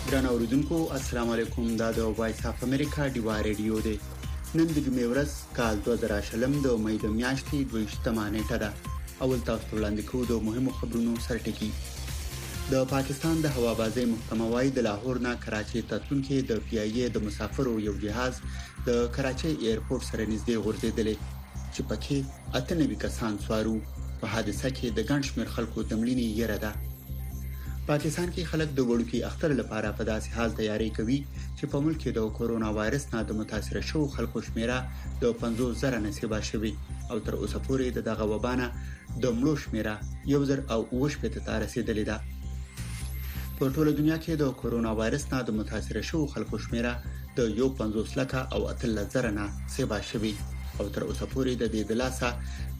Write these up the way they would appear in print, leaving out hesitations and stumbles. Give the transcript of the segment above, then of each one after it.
ګرانو اوریدونکو السلام علیکم. دا د وایس اف امریکا ډیوا ریډیو دی. نن د جمعې ورځ کال 2020 د مې د میاشتې 28مه نیټه ده. اول تاسو وړاندې کوو د مهمو خبرونو سرټکی. د پاکستان د هوابازۍ محکمه وايي د لاهور نه کراچۍ ته تلونکي د پی ای ای د مسافرو یو جهاز د کراچۍ ایرپورټ سره نږدې غورځېدل چې پکې 98 کسان سوارو. په حادثه کې د ګڼ شمېر خلکو د مړینې یره ده. پاکستان کې خلک د وړوکی اختر لپاره په داسې حال تیاری کوي چې په ملک کې د کورونا وایرس نه د متاثر شوو خلکو شمیره د 50,000 نسبه شوي او تر اوسه پورې دغه وبانه د مړو شمیره 1,080 ته رسیدلې ده. په ټوله دنیا کې د کورونا وایرس نه د متاثر شوو خلکو شمیره د 50,000 نه سبا شوي او تر اوسه پورې د دې د لاسه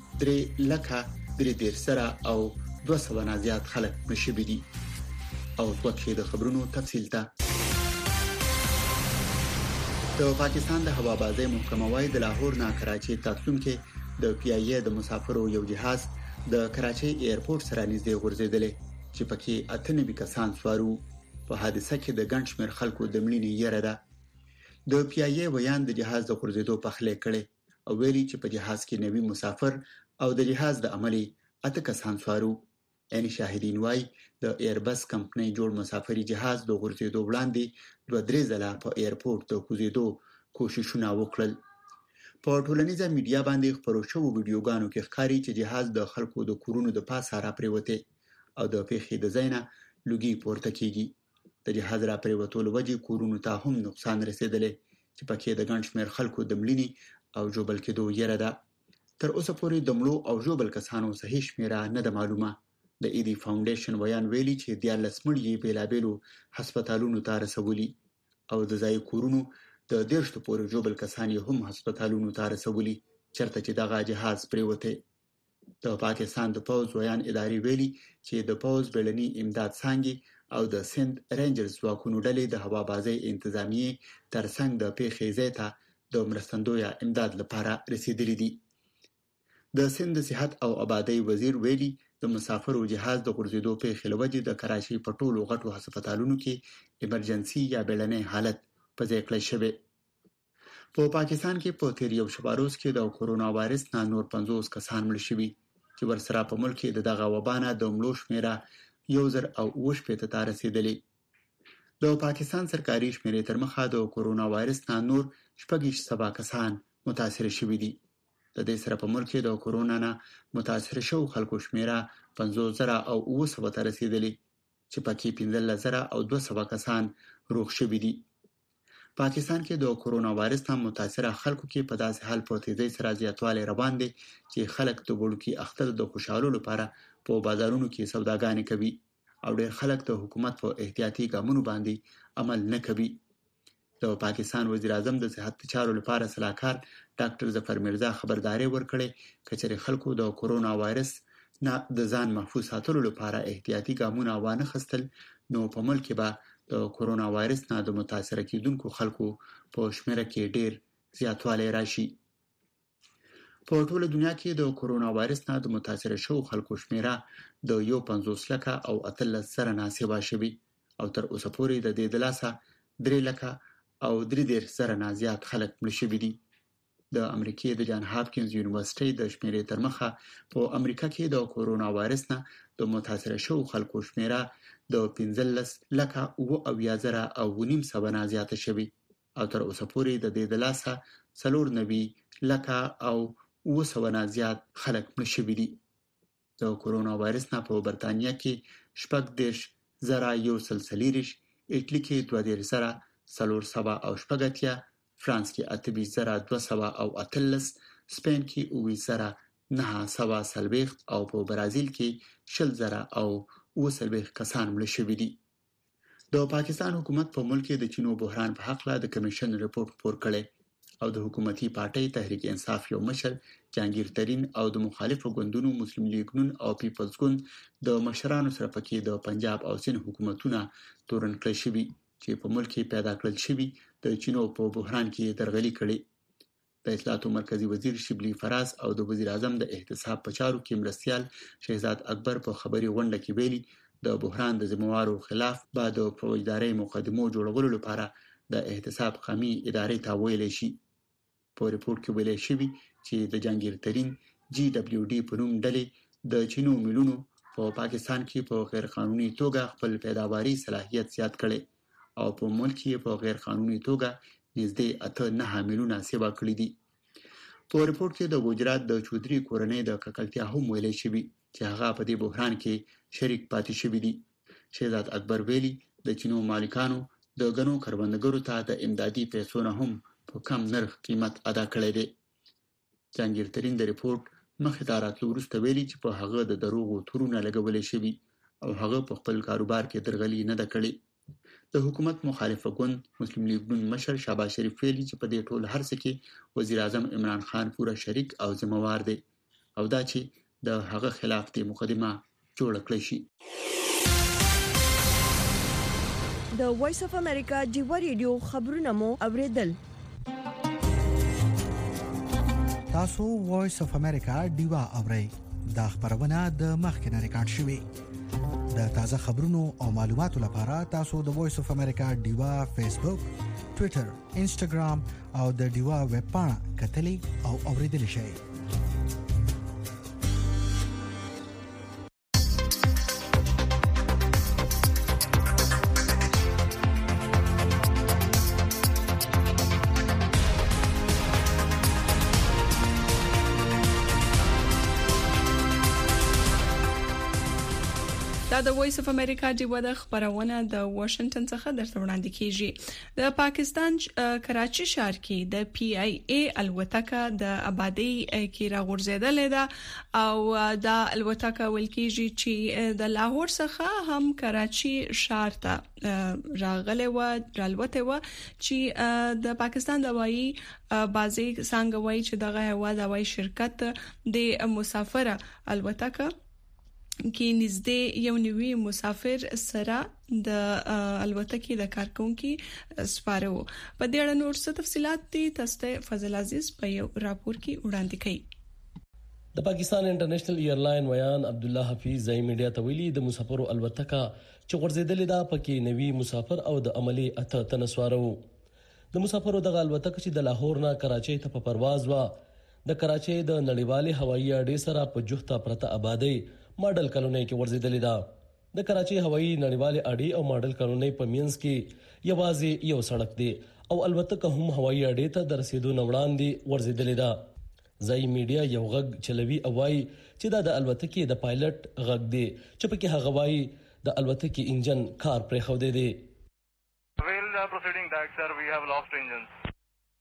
3,000 او 200 نه زیات خلک مشبي دي. او توکي د خبرونو تفصیل ته. د پاکستان د هوابازۍ محکمه وايي د لاهور نه کراچۍ ته تلونکي د پی ای ای د مسافرو یو جهاز د کراچۍ ایرپورټ سره نږدې غورځېدل چې پکې 98 کسان سوارو. په حادثه کې د ګڼ شمېر خلکو د مړینې یره ده. د پی ای ای ویان د جهاز د غورځېدو په خله کړي او ویلي چې په جهاز کې 90 مسافر او د جهاز د عملي 8 کسان سوارو. یعنی شاهدین وای د ایربس کمپنۍ جوړ مسافري جهاز د غورځېدو وړاندې 2-3 ځله په ایرپورټ د کوزیدو کوششونه وکړل. په ټولنیزه میډیا باندې خبرو شوو ویډیوګانو کې ښکاري چې جهاز د خلکو د کورونو د پاسه را پریوته او د پیښې د ځاینا لوګي پورته کیږي. د جهاز را پریوتو لوجې کورونو ته هم نقصان رسیدلی چې پکې د ګڼ شمېر خلکو د مړینې او جوبل کېدو یره ده. تر اوسه پورې د مړو او جوبل کسانو صحیح شمیره نه ده معلومه. د ایدی فاونډیشن ویان ویلي چې د 14 مړي بیلابېلو هسپتالونو ته رسولي او د ځای کورونو د 10 پورې جوبل کسان هم هسپتالونو ته رسولي چرته چې دغه جهاز پریوته. د پاکستان د پوز ویان اداري ویلي چې د پوز بلنی امداد څنګه او د سند رینجرز واکونو ډلې د هوابازۍ انتظامیه ترڅنګ د پیښې ځای ته د مرستندوی امداد لپاره رسیدلي دي. د سند صحت او آبادی وزیر ویلي د مسافرو جهاز د غورځېدو پیښې لوجې د کراچۍ په ټولو غټو هسپتالونو کې ایمرجنسي یا بیړنی حالت په ځای کړی شوی. په پاکستان کې په تیر یو شپاروز کې د کورونا وایرس نه نور 50 کسان مړ شوي چې ورسره په ملک کې دغه وبانه د مړو شمیره 1,080 ته رسیدلې. د پاکستان سرکاري شمیرې تر مخه د کورونا وایرس نه نور 670 کسان متاثر شوي دي. د دې سره په ملک کې د کورونا نه متاثر شوو خلکو شمیره 50,000 ته رسیدلې چې پکې 15,200 کسان روغ شوي دي. پاکستان کې د کورونا وایرس نه متاثر خلکو کې په داسې حال په تیزی سره زیاتوالی روان دي چې خلک د وړوکی اختر د خوشحالولو لپاره په بازارونو کې سوداګانې کوي او ډېر خلک د حکومت په احتیاطي ګامونو باندې عمل نه کوي. د پاکستان وزیر اعظم د صحت چارو لپاره صلاحکار ډاکټر ظفر مرزا خبرداري ورکړې چې خلکو د کورونا وایرس نه د ځان محفوظ ساتلو لپاره احتیاطي ګامونه وانه خستل نو په ملک کې به د کورونا وایرس نه د متاثر کیدونکو خلکو په شمیره کې ډیر زیاتوالی راشي. په ټوله دنیا کې د کورونا وایرس نه د متاثر شوو خلکو شمیره د 50,000 نه سیوا شوي او تر اوسه پورې د دې د لاسه 3,000 نه زیات خلک مړ شوي دي. د امریکای د جان هاپکینز یونیورسيټي د شمیرې تر مخه په امریکا کې د کورونا وایرس نه د متاثر شوو خلکو شمیره د 15,000 نه زیات شوي او تر اوسه پورې د دې د لاسه 4,900 نه زیات خلک مړ شوي دي. د کورونا وایرس نه په برتانیا کې 14,140 ایټلی کې 2,480 فرانس کې 28,218 سپین کې 29,940 او په برازیل کې 60,080 کسان مړ شوي دي. د پاکستان حکومت په ملک کې د چینو بحران په حق له د کمیشن رپورت خپور کړي او د حکومتي پارټۍ تحریک انصاف یو مشر جهانگیر ترین او د مخالفو ګوندونو مسلم لیگ نون او پیپلز ګوند د مشرانو سره پکې د پنجاب او سند حکومتونه تورن کړی شوي چې په ملک کې پیدا کړل شوی د چینو په بحران کې درغلي کړي. د اطلاعاتو مرکزی وزیر شبلی فراز او د وزیر اعظم د احتساب په چارو کې مرستیال شهزاد اکبر په خبري غونډه کې ویلي د بحران د ذمہوارو خلاف به د فوجداري مقدمو جوړولو لپاره د احتساب قومي ادارې ته ویل شي. په ریپورت کې ویل شوی چې د جهانگیر جی دبلیو ډي په نوم ډلې د چینو میلونو په پاکستان کې په غیر قانوني توګه خپل پیداواري صلاحیت زیات کړي او په ملک کې په غیر قانوني توګه نږدې 8 میلیونه سیوا کړي دي. په ریپورت کې د گجرات د چودري کورنۍ د ککړتیا هم ویل شوی چې هغه په دې بحران کې شریک پاتې شوی دي. شهزاد اکبر ویلي د چینو مالکانو د غنو کروندګرو ته د امدادي پیسو نه هم په کم نرخ قیمت ادا کړی دی. جهانگیر د ریپورت مخې ته راتلو وروسته ویلي چې په هغه د دروغو تورونه لګولې شوي او هغه په خپل کاروبار کې درغلي نه ده کړې. د حکومت مخالفه ګوند مسلم لیگ نون مشر شهباز شریف ویلي چې په دې ټول هر څه کې وزیر اعظم عمران خان پوره شریک او ذمہوار دی او دا چې د هغه خلاف د مقدمه جوړ کړی شي. د وایس اف امریکا ډیوا ریډیو خبرونه مو اوریدل. تاسو وایس اف امریکا ډیوا اورئ. دا خبرونه د مخکنه ریکارډ شوې. د تازه خبرونو او معلوماتو لپاره تاسو د وایس اف امریکا ډیوا فیسبوک، ټوئیټر، انسټاګرام او د ډیوا ویب پاڼه کتلی او اوریدل شئ. د وایس اف امریکا ډیوا د خبرونه د واشنگټن څخه درته وړاندې کیږي. د پاکستان کراچي ښار کې د پی ای ای الوتکه د آبادی کې راغورځیدلې ده او د الوتکه ولکېږي چې د لاهور څخه هم کراچي ښار ته راغله و رالوته و چې د پاکستان د هوایي بازي څنګه وایي چې دغه هوایي شرکت د مسافر الوتکه کې نږدې یو نوی مسافر سره د الوتکې د کارکونکو سپاره وو. په دې اړه نور څه تفصيلات دي تاسو فضل عزیز په یو راپور کې وړاندې کړي. د پاکستان انټرنیشنل ایرلاین ویان عبد الله حفیظ زئی میډیا ته ویلي د مسافرو الوتکه چې غورځیدلې ده پکې نوی مسافر او د عملی اته تنسوارو. د مسافرو د الوتکه چې د لاهور نه کراچۍ ته په پرواز و د کراچۍ د نړیوالې هوایي اډې سره په جوخته پرته آبادی ماډل کالونی کې ورزیدلې ده. د کراچۍ هوایي نړیوالې اډې او ماډل کالونی په مینس کې یوازې یو سړک دی او الوتکه هم هوایي اډې ته د رسیدو نه وړاندې ورزیدلې ده. زئی میډیا یو غږ چلوي او وايي چې دا د الوتکې د پایلټ غږ دی چې پکې هغه وايي د الوتکې انجن کار پرې خو دی. Well, proceeding that sir, we have lost engines.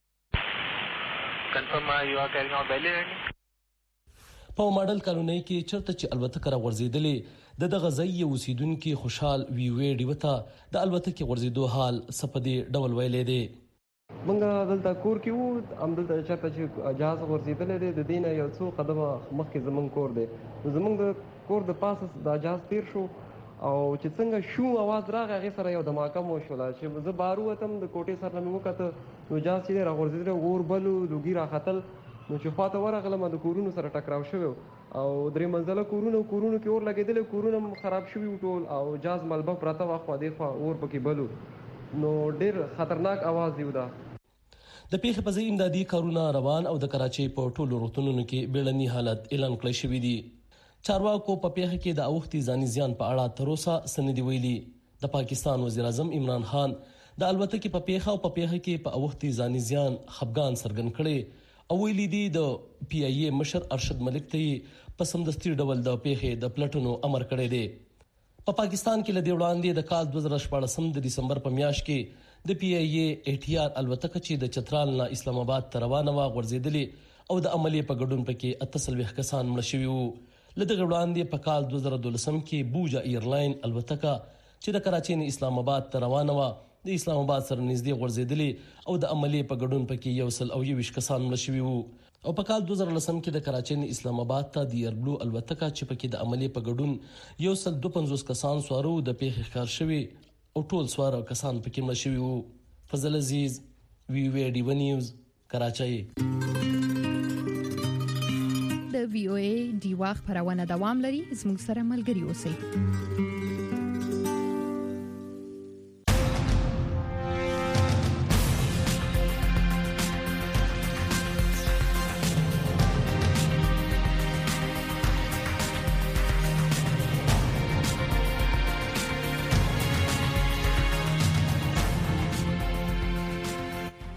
Confirm you are carrying out valid landing. په ماډل کالونی کې چرته چې الوتکه را ورزیدلې د غزي اوسیدونکو خوشحال وی ډیوته د الوتکې ورزیدو حال سپدي ډول ویلې دي. منګه دلته کور کې وو ام دلته چرته چې جهاز ورزیدلې دي د دینه یو څو قدمه مخکې زمون کور دی. زمون د کور د پاسه د جهاز تیر شو او چې څنګه شو आवाज راغی هغه سره یو دماکه مو شو چې زه بارو وتم د کوټې سره مې وکړه نو جهاز چې را ورزیدل اور بلو لوګي را خطل نو چې خواته ورغلم د کورونو سره ټکراو شو او درې منځله کورونو کې اور لګیدل کورونه خراب شوي ټول او جهاز ملبه پراته واخو دی خو اور پکې بلو نو ډیر خطرناک आवाज دی ودا. د پیښې په ځای امدادي کارونه روان او د کراچۍ په ټولو روغتونونو کې بیړني حالت اعلان کړی شوی دی. چارواکو په پیښه کې د اوختي ځاني زیان په اړه تر اوسه سندې ویلي. د پاکستان وزیر اعظم عمران خان د الوتکې په پیښه او په پیښه کې په اوختي ځاني زیان خفګان څرګند کړي او ویلي دي د پی ای ای مشر ارشد ملک ته په سمدستي ډول د پیښې د پلټونو امر کړی دی. په پاکستان کې لدی وړاندې د کال 2014 د دسمبر په میاشت کې د پی ای ای احتیاط الوتکه چې د چترال نه اسلام آباد ته روانه و غورځېدلې او د عملی په ګډون پکې 98 کسان مړ شوي وو. لدغه وړاندې په کال 2012 کې بوجا ایرلاین الوتکه چې د کراچۍ نه اسلام آباد ته روانه و د اسلام آباد سره نږدې غورځېدلې او د عملی په ګډون پکې 120 کسان مړ شوي وو. او په کال 2010 کې د کراچۍ نه اسلام آباد ته د ایربلو الوتکه چې پکې د عملی په ګډون 152 کسان سوارو د پیښې ښکار شوي او ټول سوار کسان پکې مړ شوي وو. فضل عزیز وی ډیو نیوز کراچۍ. د وی او ای ډیوا خبرونه دوام لري زموږ سره ملګري اوسئ.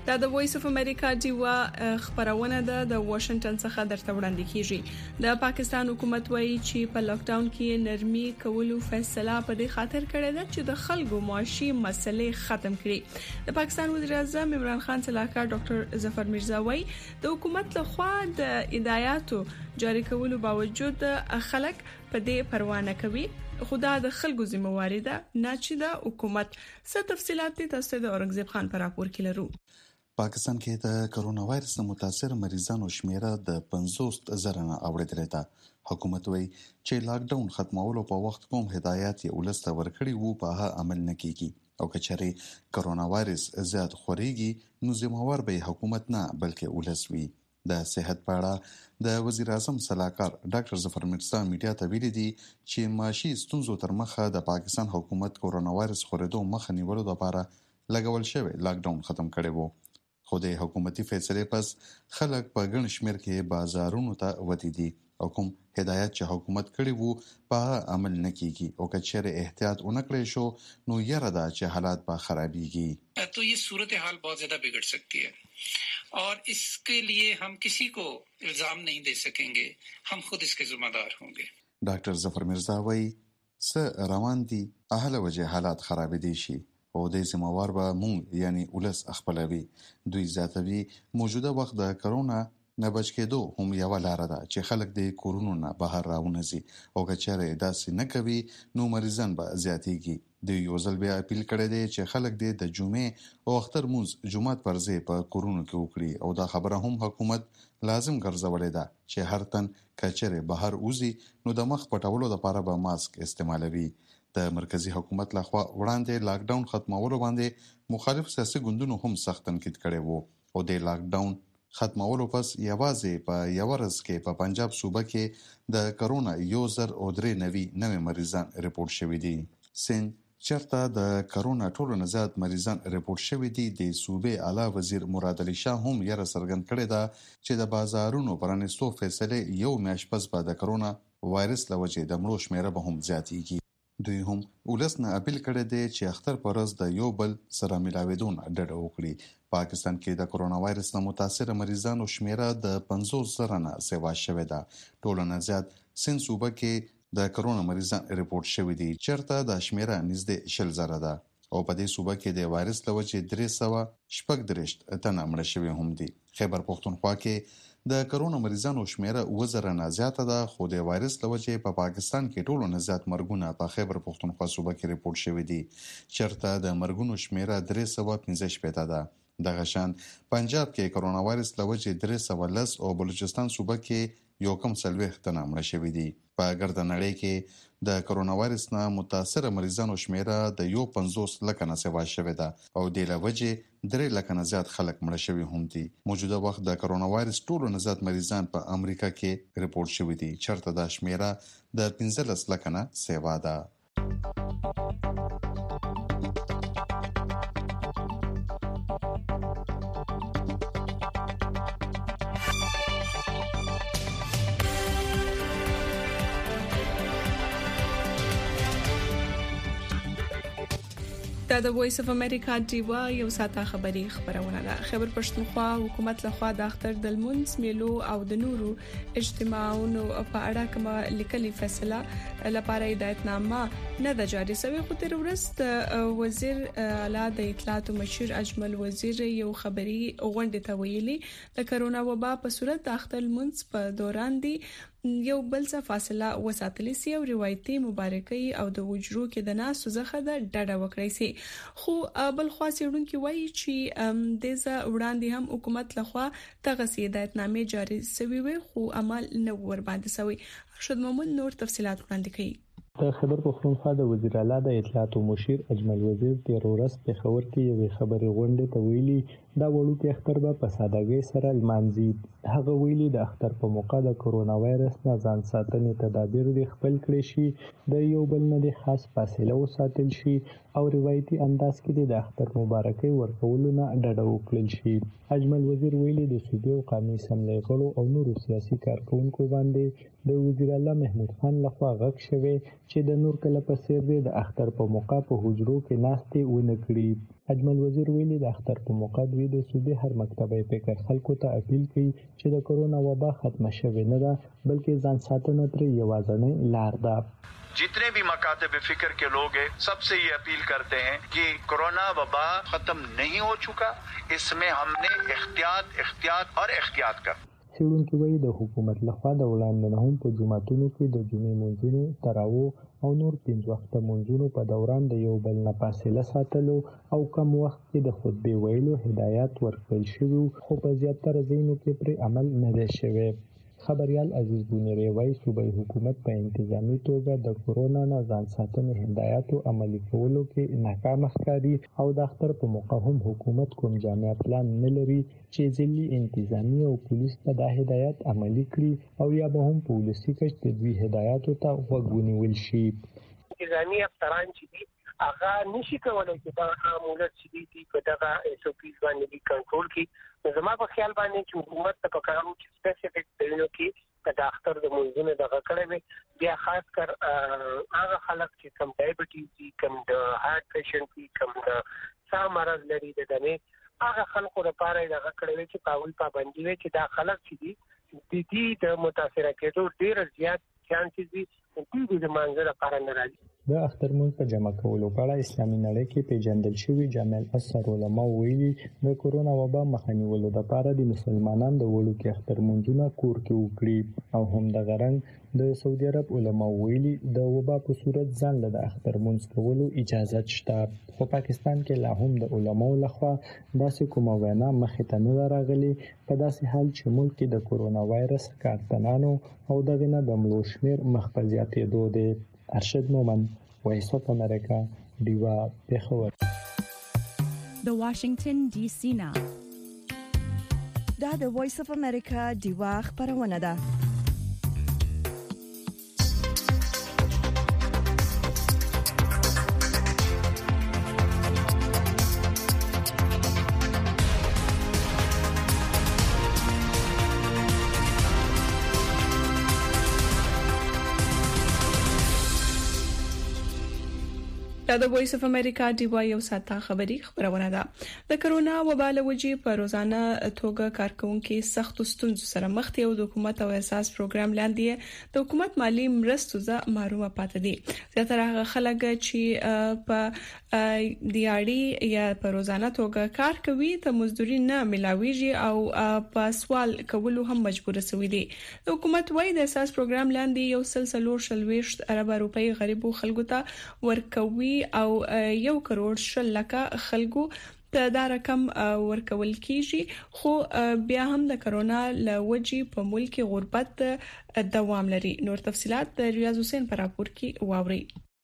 دا د وایس اف امریکا ډیوا خبرونه ده د واشنگټن څخه درته وړاندې کیږي د پاکستان حکومت وایي چې په لاک ډاون کې نرمي کولو فیصله په دې خاطر کړې ده چې د خلکو معاشي مسلې ختم کړي د پاکستان وزیر اعظم عمران خان صلاحکار ډاکټر ظفر مرزا وایي د حکومت لخوا د هدایاتو جاری کولو باوجود خلک په دې پروا نه کوي خدا د خلکو ذمہواری ده نه چې د حکومت څه تفصيلات تاسو د اورنګزیب خان پر راپور کې لرو پاکستان کې د کرونا وایرس متاثر مریضانو شمیره د 50,000 نه اوریدلې ده حکومت وایي چې لاک ډاون ختمولو په وخت کوم هدایت یې ولسته ورکړي وو په هغه عمل نه کیږي او کچري کرونا وایرس زیات خوريږي نو ذمہوار به حکومت نه بلکې ولس وي د صحت په اړه د وزیر اعظم صلاحکار ډاکټر ظفر مرزا میډیا ته ویلي دي چې معاشي ستونزو تر مخه د پاکستان حکومت کرونا وایرس خورېدو مخه نیولو لپاره لګول شوی لاک ډاون ختم کړي وو خو د حکومتي فیصله پس خلک په ګڼ شمېر کې بازارونو ته وتی دي او کوم هدایت چې حکومت کړی وو په عمل نه کیږي او کچره احتیاط اونکړې شو نو یره دا چې حالات به خرابيږي تو یہ صورتحال بہت زیادہ بگڑ سکتی ہے اور اس کے لیے ہم کسی کو الزام نہیں دے سکیں گے ہم خود اس کے ذمہ دار ہوں گے ډاکټر ظفر مرزا وایي س روان دي اهله وجه حالات خراب دي شي او د سیموار به مونږ یعنی ولس خپلوي دوی ذاتوي موجوده وخت د کرونا نه بچ کېدو هم یو لار ده چې خلک د کورونو نه بهر راونځي او کچره داسې نه کوي نو مریضان به زیاتېږي د یو ځل بیا اپیل کړی دی چې خلک د جمعې او اختر مونږ جمعات پرځې په کورونو کې وکړي او دا خبره هم حکومت لازم ګرځولې ده چې هر تن کچره بهر وځي نو د مخ پټولو لپاره به ماسک استعمالوي د مرکزی حکومت لخوا وړاندې لاک ډاون ختمولو باندې مخالف سیاسي ګوندونو هم سخت تنقید کړي وو او د لاک ډاون ختمولو پس یوازې په یو ورځ کې په پنجاب صوبه کې د کرونا 1,390 مریضان ریپورت شوي دي سند چرته د کرونا ټولو نه زیات مریضان ریپورت شوي دي د صوبې اعلی وزیر مراد علي شاه هم یې څرګند کړی دا چې د بازارونو پرانیستو فیصله یو میاشت پس به د کرونا وایرس لوجه د مړو شمیره به هم زیاتېږي دوی هم ولسنه اپیل کړی دی چې اختر پرز د یو بل سره ملاویدون ډډه وکړي پاکستان کې د کرونا وایرس نه متاثر مریضانو شمیره د 50,000 نه سیوا شوې ده ټول نه زیات سند صوبه کې د کرونا مریضان ریپورت شوي دي چرته د شمیره نږدې 60,000 ده او په دې صوبه کې د وایرس لوجه 336 تنه مړه شوي هم دي خیبر پختونخوا کې د کرونا مریضانو شمیره 2,000 نه زیاته ده خو د وایرس لوجه په پاکستان کې ټولو نه زیات مرګونه په خیبر پختونخوا صوبه کې ریپورت شوي دي چرته د مرګونو شمیره 315 ده دغه شان پنجاب کې کرونا وایرس لوجه 310 او بلوچستان صوبه کې یو کم 40 تنه مړه شوي دي په ګرد نړۍ کې د کرونا وایرس نه متاثر مریضانو شمیره د 50 لک نه سیوا شوې ده او د لوجه 3 لک نه زیات خلک مړه شوي هم دي موجوده وخت د کرونا وایرس ټولو نه زیات مریضان په امریکا کې ریپورت شوي دي چرته د شمیره د 15 لک نه سیوا ده دا د وایس اف امریکا ډیوا یو ساته خبرونه ده خبر پښتونخوا حکومت لخوا د اختر د المنس میلو او د نورو اجتماعونو په اړه کوم لیکلي فیصله لپاره هدایتنامه نه د جاري شوی خو تر ورځ وزیر اعلی د اطلاعات مشیر اجمل وزیر یو خبري غونډه ته ویلي د کرونا وبا په صورت د اختر المنس په دوران دی یو بل څه فاصله وساتلی سي او روایتي مبارکي او د وجرو کې د ناس زخه د ډډه وکړي سي خو بل خاصیدون کې وایي چې دزه وړاندې هم حکومت لخوا تغه هدایتنامه جاری شوی وي خو عمل نه ور باندې شوی ارشد محمود نور تفصيلات وړاندې کوي د خبر پښتونخوا د وزیر اعلی د اطلاعات مشیر اجمل وزیر تیر ورځ په خبر کې یو خبري غونډه ته ویلي دا وړوکی اختر به په سادهګۍ سره لمانځي هغه ویلي د اختر په موقع د کرونا وایرس نه ځان ساتنې تدابیر د خپل کړی شي د یو بل نه د خاص فاصله وساتل شي او روایتي انداز کې د اختر مبارکي ورکولو نه ډډه وکړل شي اجمل وزیر ویلي د صوبې او قومي اسمبلی غړو او نورو سیاسي کارکونکو باندې د وزیر اعلی محمود خان لخوا غږ شوی چې د نور کله په څیر د اختر په موقع په حجرو کې ناستې ونه کړي. اجمل وزیر ویلي د اختر په موقع دوی د صوبې هر مکتبه فکر خلکو ته اپیل کوي چې د کرونا وبا ختمه شوې نه ده بلکې ځان ساتنه ترې یوازینۍ لار ده. जितने भी मकातब फिक्र के लोग हैं सबसे ये अपील करते हैं कि कोरोना वबा खत्म नहीं हो चुका, इसमें हमने एहतियात और एहतियात कर. څېړونکي وایي د حکومت لخوا د وړاندې هم په جوماتونو کې د جمعې مونځونو تراوو او نور 5 وخته مونځونو په دوران د یو بل نه فاصله ساتلو او کم وخت کې د خطبې ویلو هدایت ورکړل شوی خو په زیاتره ځایونو کې پر عمل نه دی شوی. خبريال عزیز بونیری وایي صوبایي حکومت په انتظامی توګه د کرونا نه ځان ساتنې هدایتو عملي کولو کې ناکام ښکاري او د اختر په موقع هم حکومت کوم جامع پلان نه لري چې ځلي انتظامی او پولیس په دا هدایت عملي کړي او یا به هم پولیسي کچ د دوی هدایتو ته غوږ ونیول شي. انتظامی افسران چې دي هغه نشي کولای چې دا معمولات چې دي په دغه SOPs باندې کنټرول کړي. زما په خیال باندې چې حکومت ته پکارو چې سپیسیفیک ډیلو کې د اختر د مونږونو دغه کړی وي بیا خاص کر هغه خلک چې کم ډایبټیز دي کم د هارت پیشنټ دي کم د سا مرض لري د دمه هغه خلکو لپاره دغه کړی وي چې پاول پابندي وي چې دا خلک چې دي د متاثر کېدو ډیر زیات چانسز دي چې د منځ لپاره نه راځي. د اختر مونږ په جمع کولو په اړه اسلامي نړۍ کې پیژندل شوی جامع الازهر علما ویلي د کرونا وبا مخنیوي لپاره د مسلمانانو د وړو کې اختر مونږونه کور کې وکړي او هم د غرنګ د سعودي عرب علما ویلي د وبا په صورت ځان له اختر مونږ کولو اجازه شته. په پاکستان کې لا هم د علماو لخوا داسې کومه وینا مخې ته نه راغلي په داسې حال چې ملک کې د کرونا وایرس کارتنانو او دغه نه د مړو شمیر مخ په زیاتېدو دی. ارشد مومن وایس اف امریکا دیوا پیښور. د واشنگټن ډي سي نه دا د وایس اف امریکا دیوا خبرونه ده. د وایس اف امریکا دیوا یو ساته خبرونه ده. د کرونا وبا له وجې په روزانه توګه کارکونکو سخت ستونزو سره مخ دي او د حکومت او اساس پروګرام لاندې د حکومت مالی مرستو ځه محروم پاتې دي. زیاتره هغه خلک چې په دیاړي یا په روزانه توګه کار کوي ته مزدوري نه ملاويږي او په سوال کولو هم مجبور شوي دي. د حکومت وایي د اساس پروګرام لاندې یو سلسله شلويشت ارب روپی غریبو خلکو ته ورکوي او 1 کروڑ شل لکه خلکو ته دا رقم ورکول کیږي خو بیا هم د کرونا لوجې په ملک غربت دوام لري. نور تفصيلات د ریاض حسین پر راپور کې واوري.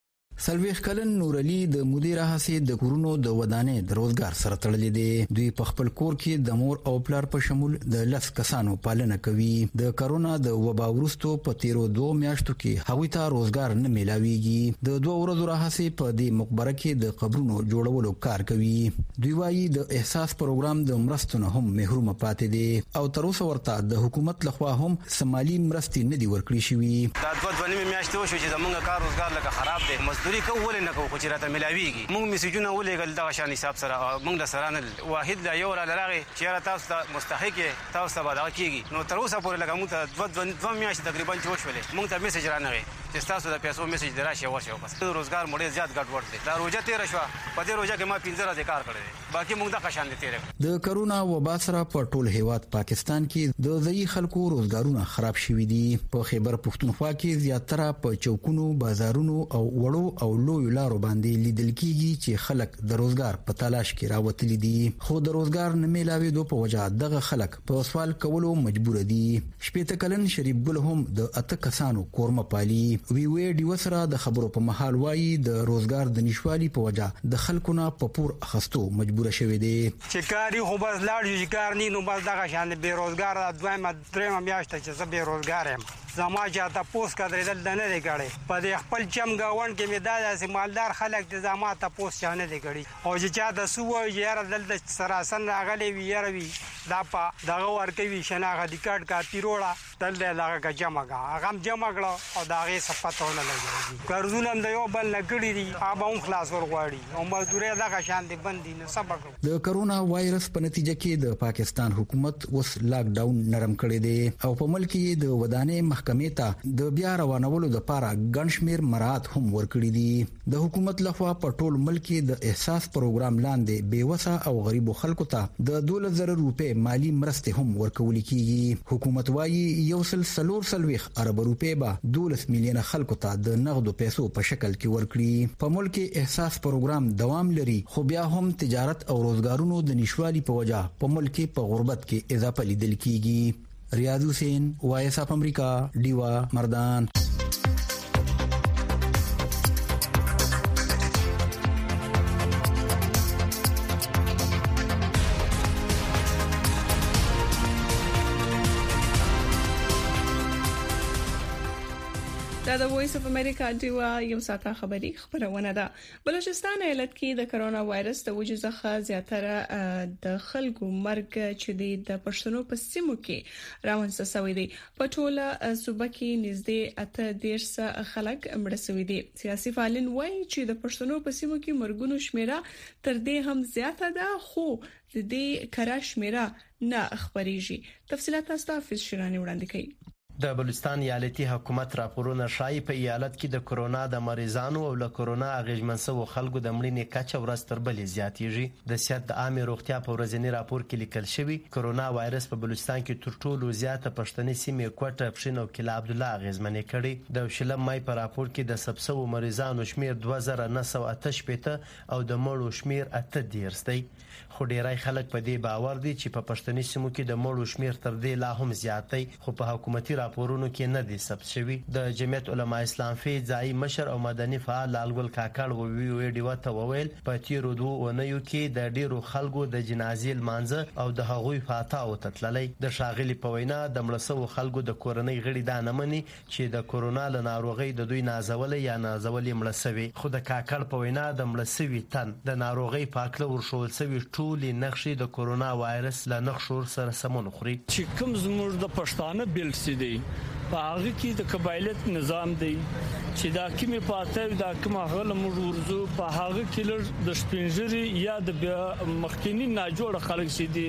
سلويخ کلن نور علي د مدیر هڅې د کورونو د ودانې د روزګار سره تړلې دي. دوی په خپل کور کې د مور او پلار په شمول د 10 کسانو پالنه کوي. د کرونا د وبا وروسته په 13 میاشتو کې هغوی ته روزګار نه ملاويږي. د 2 ورځو راهڅې په دې مقبره کې د قبرونو جوړولو کار کوي. دوی وايي د احساس پروګرام د مرستو هم محروم پاتې دي او تر اوسه ورته د حکومت لخوا هم سمالي مرستې نه دي ورکړي شوی. دا 2 میاشتې وشو چې زمونږ کار روزګار لکه خراب دی. مزدوري کوول نه کوو چې راته ملاويږي. موږ میسجونه ولېګل د شان حساب سره موږ د سرانه واحد لا یو را لراغي چې را تاسو ته مستحق تاسو ته وعده کیږي. نو تر اوسه پورې لکه موږ ته 2 میاشتې تقریبا چوشولې موږ ته میسج را نه غي چې تاسو د پیسو میسج دراشي ورشه بس. روزګار مړې زیات ګډ وډ دي. دا روزه 13 شو په دې روزه کې ما 15 ورځې کار کړی باقي موږ د قشان دي تیرې. د کرونا وبا سره په ټول هیواد پاکستان کې د ځای خلکو روزګارونه خراب شوي دي. په خیبر پښتونخوا کې زیاتره په چوکونو بازارونو او وړو او لوی لارو باندې لیدل کیږي چې خلک د روزګار په تلاش کې راوتلي دي خو د روزګار نه ملاوي دوه په وجه دغه خلک په سوال کولو مجبور دي. شپږ کلن شریف ګل هم د 8 کسانو کورمه پالي. وی ډی وسره د خبرو په محل وایي د روزګار د نشوالي په وجه د خلکو نه په پور اخستو مجبور شوي دي. چې کاری خو بس لاړ شي کار نه نو بس دغه شان به روزګار دویمه درېمه میاشت چې زه به روزګار یم زما چې تاسو کډریدل نه دی غړي په دې خپل چم گاون کې می داسې مالدار خلک د زما تاسو چانه دی غړي او چې چا د سو یاره دلته سراسن راغلي وی یاره وی دا په دغه ورکوي شناغه د کارت کا پیروړه دلته دغه جمع هغه جمع کړه او دغه صفاتونه لګي قرضونه هم د یو بل نګړي دي هغه هم خلاص ورغواړي او مزدوري دغه شان دي بندي نه سبق د کرونا وایرس په نتیجه کې د پاکستان حکومت اوس لاک ډاون نرم کړی دی او په ملک کې د ودانې محکمې ته د بیا روانولو لپاره ګڼشمیر مراد هم ورکړي دي د حکومت لخوا په ټول ملک کې د احساس پروګرام لاندې بیوسه او غریبو خلکو ته د 12,000 روپے مالی مرستې هم ورکول کیږي حکومت وايي 140 ارب روپے به 12 میلیونه خلکو ته د نغدو پیسو په شکل کې ورکړي په ملک کې احساس پروګرام دوام لري خو بیا هم تجارت او روزګارونو د نشوالي په وجه په ملک کې په غربت کې اضافه لیدل کیږي ریاض حسین وایس اف امریکا دیوا مردان دا د وایس اف امریکا دیوا یو ساته خبری خبرونه ده بلوچستان ایالت کې د کرونا وایرس د وجې څخه زیاتره د خلکو مرګ چې د پښتنو په سیمو کې راوځي سوي دي په ټوله صوبه کې نږدې 18 خلک مړ شوي دي سیاسي فعالین وایي چې د پښتنو په سیمو کې مرګونو شمیره تر دې هم زیاته ده خو د دې کرا شمیره نه خبريږي تفصيلات تاسو حافظ شیرانی وړاندې کوي د بلوچستان ایالتي حکومت راپورونه شایي په ایالت کې د کرونا د مریضانو او له کرونا اغیزمن شوو خلکو د مړینې کچه ورځ تر بلې زیاتېږي د صحت د عامه روغتیا په ورځنی راپور کې لیکل شوی کرونا وایرس په بلوچستان کې تر ټولو زیاته پښتني سیمې کوټه پښین او کلا عبد الله اغیزمنې کړي د شلم مای په راپور کې د سبسو مریضانو شمیر 2988 او د مړو شمیر 8 دی خو ډیری خلک په دې باور دي چې په پښتني سیمو کې د مړو شمیر تر دې لا هم زیات دی خو په حکومتي راپورونو کې نه دي ثبت شوی د جمعیت علما اسلام فی ځای مشر او مدني فعال لالګل کاکړ وی ډیوته وویل په تیرو 2 اونیو کې د ډیرو خلکو د جنازې لمانځه او د هغوی فاتحه وتتللې د شاغلي په وینا د مړسو خلکو د کورنۍ غړي دا نه مني چې د کرونا له ناروغي د دوی نازول یا نازول مړسوي خو د کاکړ په وینا د مړسوي تن د ناروغي پاکله ورشول سوي ټولې نقشې د کرونا وایرس له نقشور سره سمون خوري چې کوم زموږ د پښتانه بیل سي دي په هغه کې د قبایلت نظام دی چې دا کومه پاتې دا کومه هغه موږ ورزو په هغه کې لږ د شپنجري یا د مخکینی ناجوړ خلک سي دي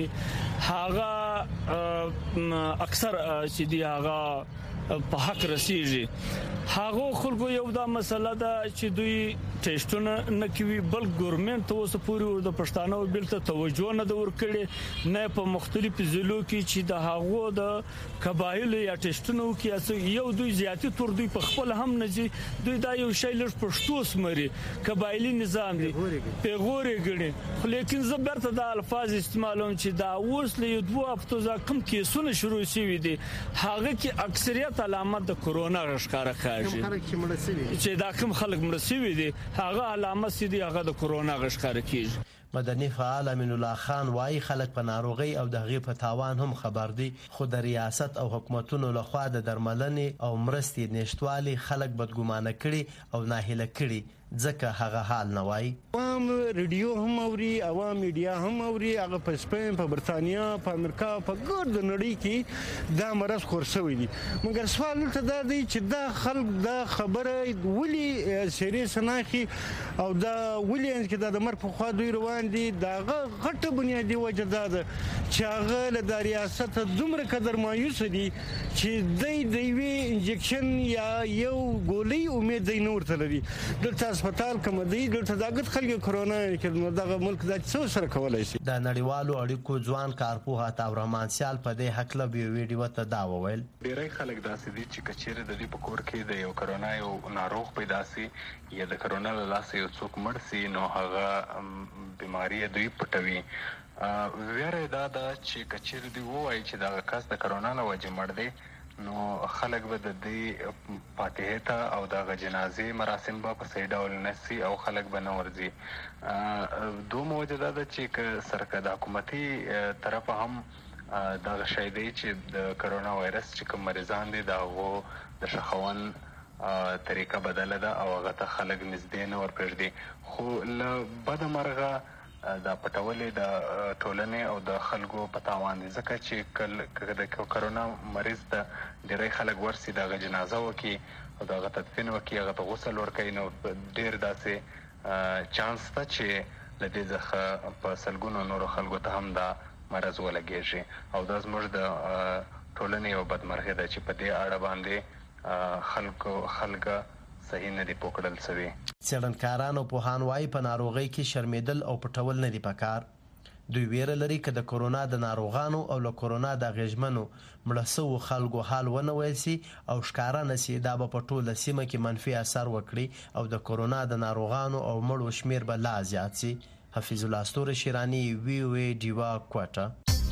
هغه اکثر سي دي هغه په حق رسیږي هغه خلکو یو دا مسله ده چې دوی ټیسټونه نه کوي بل ګورنمنت اوس پوری د پښتانه بیل ته توجه نه د ورکړي نه په مختلفو ضلعو کې چې د هغه د قبایل یا ټیسټونو کې یو دوی زیاتی تور دوی په خپل هم نه دي دوی دا یو شی لږ پښتو سمري قبایلی نظام دی پیغوري غړي لیکن زه برته د الفاظ استعمالوم چې دا اوس له 2 هفتو ځکه کیسونه شروع شوي دي هغه کې اکثریت علامات د کرونا ښکارا خاصي چې دا کوم خلک مړ شوي دي هغه علامات سي دي هغه د کرونا ښکارا کیږي مدني فعال امین الله خان وايي خلک په ناروغي او د غي په تاوان هم خبر دي خو د ریاست او حکومتونو لخوا د درملنې او مرستې نشټوالي خلک بدګمانه کړي او ناهیله کړي ځکه هغه حال نه وای عوام ریډیو هم اوري عوام میډیا هم اوري هغه په سپین په برتانیا په امریکا په ګرد نړۍ کې دا مرض خورسوي دي مګر سوال ته دا دی چې دا خلک دا خبره ولي سریس ناخي او دا ولي چې دا د مرګ په خوا دوی روان دي دا غټه بنیادی وجه ده چې هغه له ریاست دومره قدر مایوس دي چې دوی وی انجکشن یا یو ګولۍ امید دی نور ته لري دلته هسپتال کوم دی دلته داګت خلک کرونا کې دغه ملک د څو سره کولای شي د نړیوالو اړیکو ځوان کارپوه عطا الرحمن سیال په دې حق له ویډیو ته دا وویل ډیری خلک داسې دي چې کچېره د دې په کور کې د یو کرونا یو ناروغ پیدا سي یا د کرونا له لاسه یو څوک مړ سي نو هغه بیماری دوی پټوي ویره دا چې کچېره دی وایي چې دا کس د کرونا له وجې مړ دی نو خلک به د دې فاتحه ته او د جنازې مراسم به په صحیح ډول نشي او خلک به نه ورځي دوه موجوده ده چې سرکار د حکومتي طرف هم دا شی دی چې د کرونا وایرس چې کوم مریضان دي دا هغو د شخون طریقه بدله ده او هغه ته خلک نږدې نه ورپرېږدي خو له بده مرغه دا پټولې د ټولنې او د خلکو په تاوان دي ځکه چې د کرونا مریض ته ډېری خلک ورسي د هغه جنازه وکړي او د هغه تدفین وکړي هغه ته غسل ورکوي نو ډېر داسې چانس ته چې له دې څخه په سلګونو نورو خلکو ته هم دا مرض ولګېږي او دا زموږ د ټولنې یو بدمرغي ده چې په دې اړه باندې خلک صحیح نه دی پوکړل سوي. څېړنکاران او پوهان وایي په ناروغۍ کې شرمېدل او پټول نه دي پکار. دوی ویره لري که د کرونا د ناروغانو او له کرونا د اغېزمنو مړه سوو خلکو حال ونه ویل سي او ښکاره نه سي دا به په ټوله سیمه کې منفي اثر وکړي او د کرونا د ناروغانو او مړو شمېر به لا زیات سي. حفیظ الله ستوره شیراني وی ډیوا کوټه.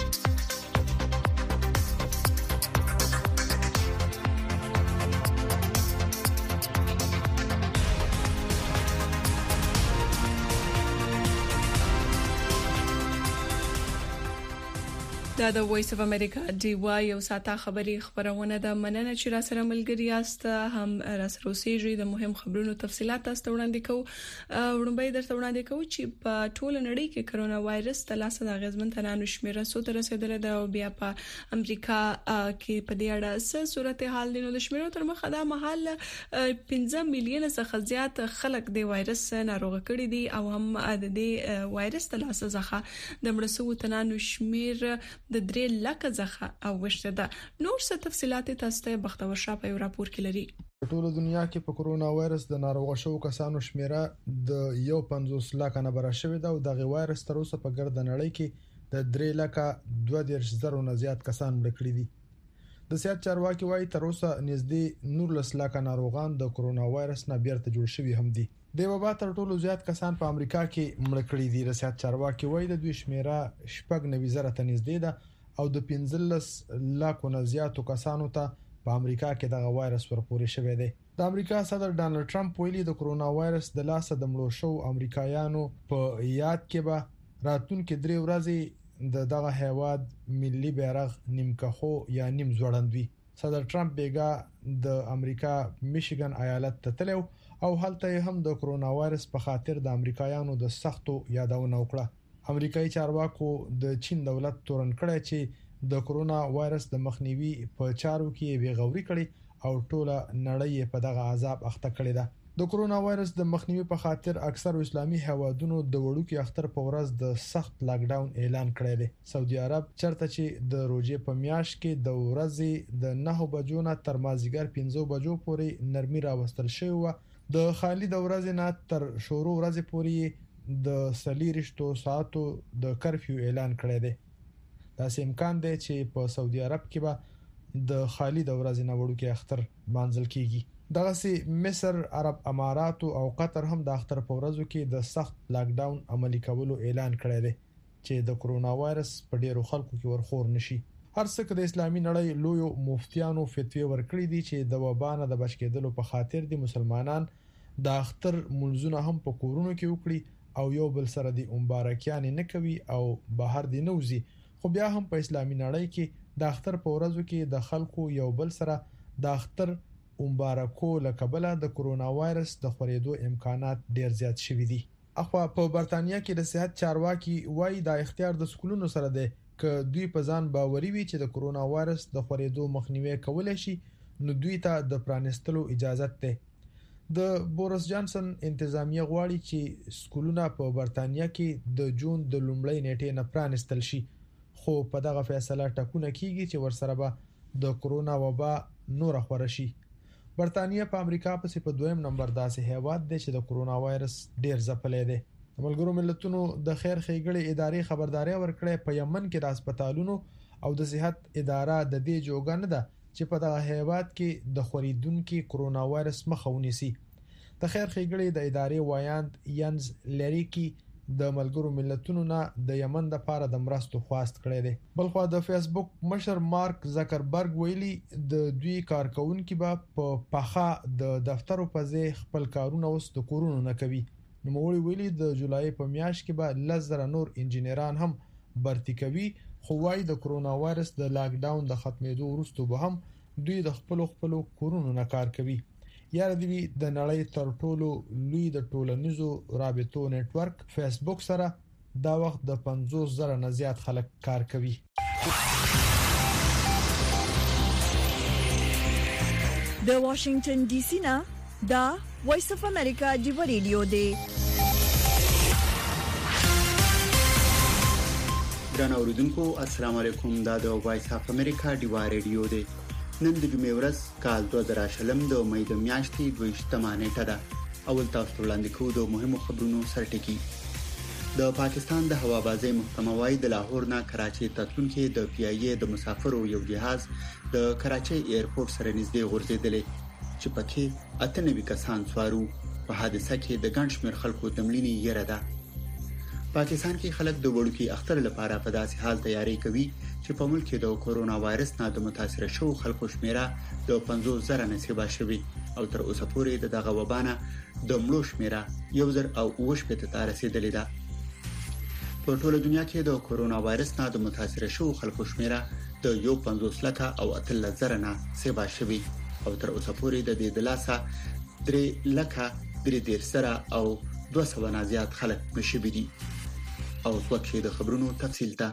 دا د وایس اف امریکا دی وای او ساته خبري خبرونه د مننه چې را سره ملګری است هم را سره اوسېږي د مهم خبرونو تفصيلات تاسو وړاندې کوو وړاندې درته وړاندې کوو چې په ټوله نړۍ کې کرونا وایرس د لاسه د غزمن تنانو شمیره سو تر رسیدل د بیا په امریکا کې په دې اړه څه صورتحال دي نو د شمیرو تر مخه دا محل 15 میلیون څخه زیات خلک د وایرس ناروغ کړي دي او هم د دې وایرس د لاسه څخه د مړسو تنانو شمیر د 3 لک څخه او وشته ده. نور څه تفصيلات تاسو ته بختور شاه په راپور کې لري. ټول دنیا کې په کرونا وایرس د ناروغ شوو کسانو شمیره د 1.50 لک نه بره شوې ده او د وایرس تر اوسه په ګرد نړۍ کې د 3 لک 22 نه زیات کسان مړ کړي دي. د صحت چارواکي وايي تر اوسه نږدې 19 لک ناروغان د کرونا وایرس نه بیرته جوړ شوي هم دي. د وبا تر ټولو زیات کسان په امریکا کې مړ کړي دي. د صحت چارواکي وايي د دوی شمیره 90,000 ته نږدې ده او د 15 لک نه زیاتو کسانو ته په امریکا کې د وایرس ورپورې شوی دی. د امریکا صدر ډانلډ ټرمپ ویلي د کرونا وایرس د لاسه د مړو شو امریکایانو په یاد کې به راتلونکي 3 ورځې دغه هیواد ملي بیرغ نیمکخو یا نیم ځوړندوي. صدر ټرمپ بیګا د امریکا میشیګن ایالت ته تلو او هلته هم د کرونا وایرس په خاطر د امریکایانو د سختو یادونه وکړه. امریکایي چارواکو د چین دولت تورن کړی چې د کرونا وایرس د مخنیوي په چارو کې بیغوري کړي او ټوله نړۍ په دغه عذاب اخته کړی ده. د کرونا وایرس د مخنیوي په خاطر اکثر اسلامي هیوادونو د وړوکی اختر په ورځ د سخت لاک ډاون اعلان کړی دی. سعودي عرب چرته چې د روزې په میاشت کې د ورځې د 9 بجو نه تر مازیګر 15 بجو پورې نرمي راوستل شوی و. د خالي د ورځې نه تر شروع ورځې پورې د 30 ساعتو د کرفیو اعلان کړی دی. دا امکان دی چې په سعودي عرب کې به د خالي د ورځې نه وړوکی اختر مانځل کیږي. دغه سي مصر، عرب امارات او قطر هم د اختر په ورځو کې د سخت لاک ډاون عملي کولو اعلان کړی دی چې د کرونا وایرس په ډیرو خلکو کې ورخور نشي. هر څه د اسلامي نړۍ لوی مفتیانو فتوی ورکړي دي چې د وبا نه د بچ کېدلو په خاطر دي مسلمانان د اختر منځونه هم په کورونو کې وکړي او یو بل سره د مبارکیان نه کوي او بهر دي نوزي. خو بیا هم په اسلامي نړۍ کې د اختر په ورځو کې د خلکو یو بل سره د اختر مبارکو لکبله د کرونا وایرس د خورېدو امکانات ډیر زیات شوي دي. اخوا په برتانیا کې د صحت چارواکي وایي د اختیار د سکولونو سره دی ک دوی په ځان باوري وي چې د کرونا وایرس د خورېدو مخنیوي کولای شي نو دوی ته د پرانستلو اجازه ده. د بوریس جانسن انتظامیه غواړي چې سکولونه په برتانیا کې د جون د لومړۍ نیټې نه پرانستل شي خو په دغه فیصله ټاکونه کیږي چې ورسره به د کرونا وبا نور خور شي. برتانیا په امریکا پسې په دویم نمبر داسې هیواد دی چې د کرونا وایرس ډیر ځپلې دی. د ملګرو ملتونو د خیر ښېګړې ادارې خبرداري ورکړې په یمن کې د هسپتالونو او د صحت اداره د دې جوګه نه ده چې په دغه هیواد کې د خوريدونکو کرونا وایرس مخه ونیسي. د خیر ښېګړې د ادارې وایاند ینز لریکی د ملګرو ملتونو نه د یمن د پاره د مرستو خواست کړی دی. بلخو د فیسبوک مشر مارک زکربرګ ویلي د دوی کارکونکو به په پخا د دفترو په ځای خپل کارونه اوس د کورونو نه کوي. نو ویلي د جولای په میاشت کې به 10,000 نور انجینران هم برتی کوي، خو وايي د کرونا وایرس د لاک ډاون د ختمېدو وروسته به هم دوی د خپل کورونو نه کار کوي. یا د نړۍ تر ټولو لوی د ټولنیزو رابطو نتورک فیسبوک سره دا وخت د 50,000 نه زیات خلک کار کوي. د واشنگټن ډي سي نه دا وایس اف امریکا ډیو ریډیو دی. ګران اوریدونکو السلام علیکم. دا د وایس اف امریکا ډیو ریډیو دی. نن د جمعې ورځ کال 2020 د مې د میاشتې 28 نیټه ده. اول تاسو وړاندې کوو د مهمو خبرونو سرټکی. د پاکستان د هوابازۍ محکمه وايي د لاهور نه کراچۍ ته تلونکي د پی ای ای د مسافرو یو جهاز د کراچۍ ایرپورټ سره نږدې غورځېدل چې پکې 98 کسان سوارو. په حادثه کې د ګڼ شمېر خلکو د مړینې یره ده. پاکستان کې خلک د وړوکی اختر لپاره په داسې حال تیاری کوي چې په ملک کې د کورونا وایرس نه د متاثر شوو خلکو شمیره د 50,000 نه سیوا شوی او تر اوسه پورې دغه وبانه د مړو شمیره 1,008 ته رسیدلې ده. په ټوله دنیا کې د کورونا وایرس نه د متاثر شوو خلکو شمیره د 50,000 نه سیوا شوی او تر اوسه پورې د دې دلاسه 3,000 او 200 نه زیات خلک مشبي دي. او وکړي د خبرونو تفصیل ته.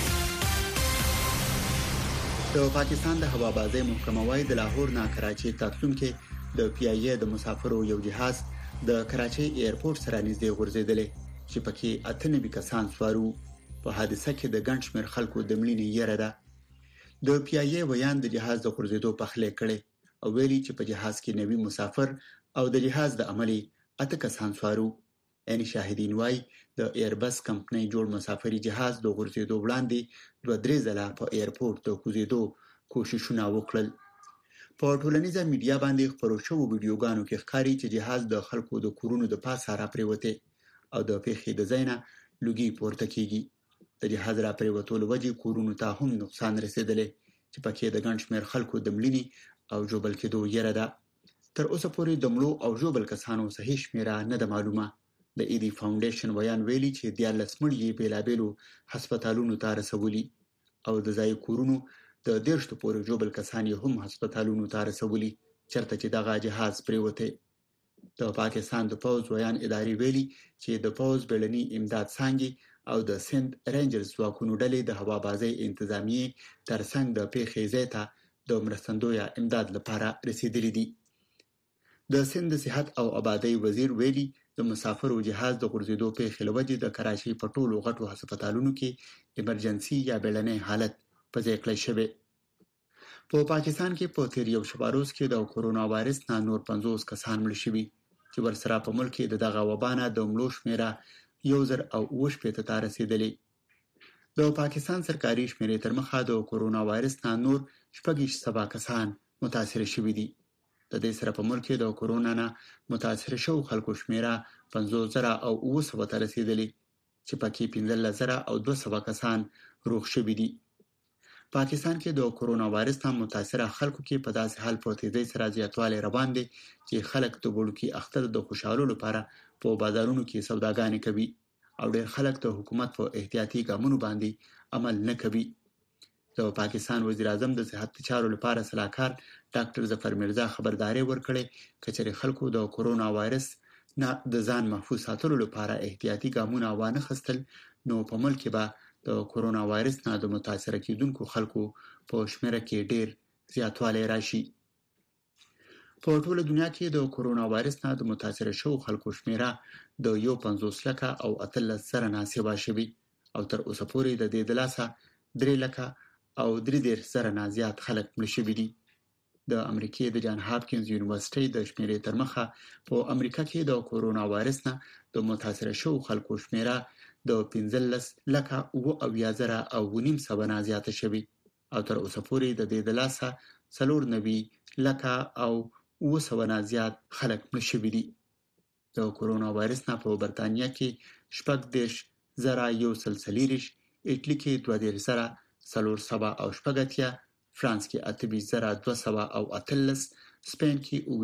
د پاکستان د هوابازۍ محکمه وايي د لاهور نه کراچۍ ته تلونکي د پی ای ای د مسافرو یو جهاز د کراچۍ ایرپورټ سره نږدې غورځېدل چې پکې 98 کسان سوارو. په حادثه کې د ګڼ شمېر خلکو د مړینې یره ده. د پی ای ای ویان د جهاز د غورځېدو په خله کړي او ویلي چې په جهاز کې 90 مسافر او د جهاز د عملي 8 کسان سوارو. یعنی شاهدین وايي د ایربس کمپنۍ جوړ مسافري جهاز د غورځېدو وړاندې 2-3 ځله په ایرپورټ د کوزیدو کوششونه وکړل. په ټولنیزه میډیا باندې خبرو شوو ویډیوګانو کې ښکاري چې جهاز د خلکو د کورونو د پاسه را پریوته او د پیښې د ځای نه لوګي پورته کیږي. د جهاز را پریوتو لوجې کورونو ته هم نقصان رسیدلی چې پکې د ګڼ شمېر خلکو د مړینې او جوبل کېدو یره ده. تر اوسه پورې د مړو او جوبل کسانو صحیح شمیره نه ده معلومه. د ایدی فاونډیشن ویان ویلي چې 14 مړي بیلابېلو هسپتالونو ته رسولي او د ځای کورونو د 10 پورې جوبل کسان هم هسپتالونو ته رسولي چرته چې دغه جهاز پریوته. د پاکستان د پوز ویان اداري ویلي چې د پوز بلنی امداد څنګه او د سند رینجرز ځواکونو ډلې د هوابازۍ انتظامیه ترڅنګ د پیښې ځای ته د مرستندوی امداد لپاره رسیدلي دي. د سند صحت او آبادی وزیر ویلي د مسافرو جهاز د غورځېدو پیښې لوجې د کراچۍ په ټولو غټو هسپتالونو کې ایمرجنسي یا بیړنی حالت په ځای کړی شوی. په پاکستان کې په تیر یو شپاروز کې د کورونا وایرس نه نور 50 کسان مړ شوي چې ورسره په ملک کې دغه وبانه د مړو شمیره 1,008 ته رسیدلې. د پاکستان سرکاري شمیرې تر مخه د کورونا وایرس نه نور 6 کسان متاثر شوي دي. د دې سره په ملک کې د کورونا نه متاثر شوو خلکو شمیره 50,000 ته رسیدلې چې پکې 15,200 کسان روغ شوي دي. پاکستان کې د کورونا وایرس نه متاثر خلکو کې په داسې حال په تیزی سره زیاتوالی روان دي چې خلک د وړوکی اختر د خوشحالولو لپاره په بازارونو کې سوداګانې کوي او ډېر خلک د حکومت په احتیاطي ګامونو باندې عمل نه کوي. د پاکستان وزیر اعظم د صحت چارو لپاره صلاحکار ډاکټر ظفر مرزا خبرداري ورکړې چې خلکو د کورونا وایرس نه د ځان محفوظ ساتلو لپاره احتیاطي ګامونه وانه خستل نو په ملک کې به د کورونا وایرس نه د متاثر کیدونکو خلکو په شمیره کې ډېر زیاتوالی راشي. په ټوله دنیا کې د کورونا وایرس نه د متاثر شوو خلکو شمیره د 50,000 نه سیوا شوی او تر اوسه پورې د دې دلاسه 3,000 او 3,000 نه زیات خلک مړ شوي دي. د امریکای د جان هاپکینز یونیورسيټي د شمیرې تر مخه په امریکا کې د کورونا وایرس نه د متاثر شوو خلکو شمیره د 15,000 او 900 نه زیات شوی او تر اوسه پورې د دې دلاسه 4,000 او 900 نه زیات خلک مړ شوي دي. د کورونا وایرس نه په برتانیا کې 14,140 اټلی کې 2,000 400 او شپږتیا، فرانس کې 8,200 او 18، سپین کې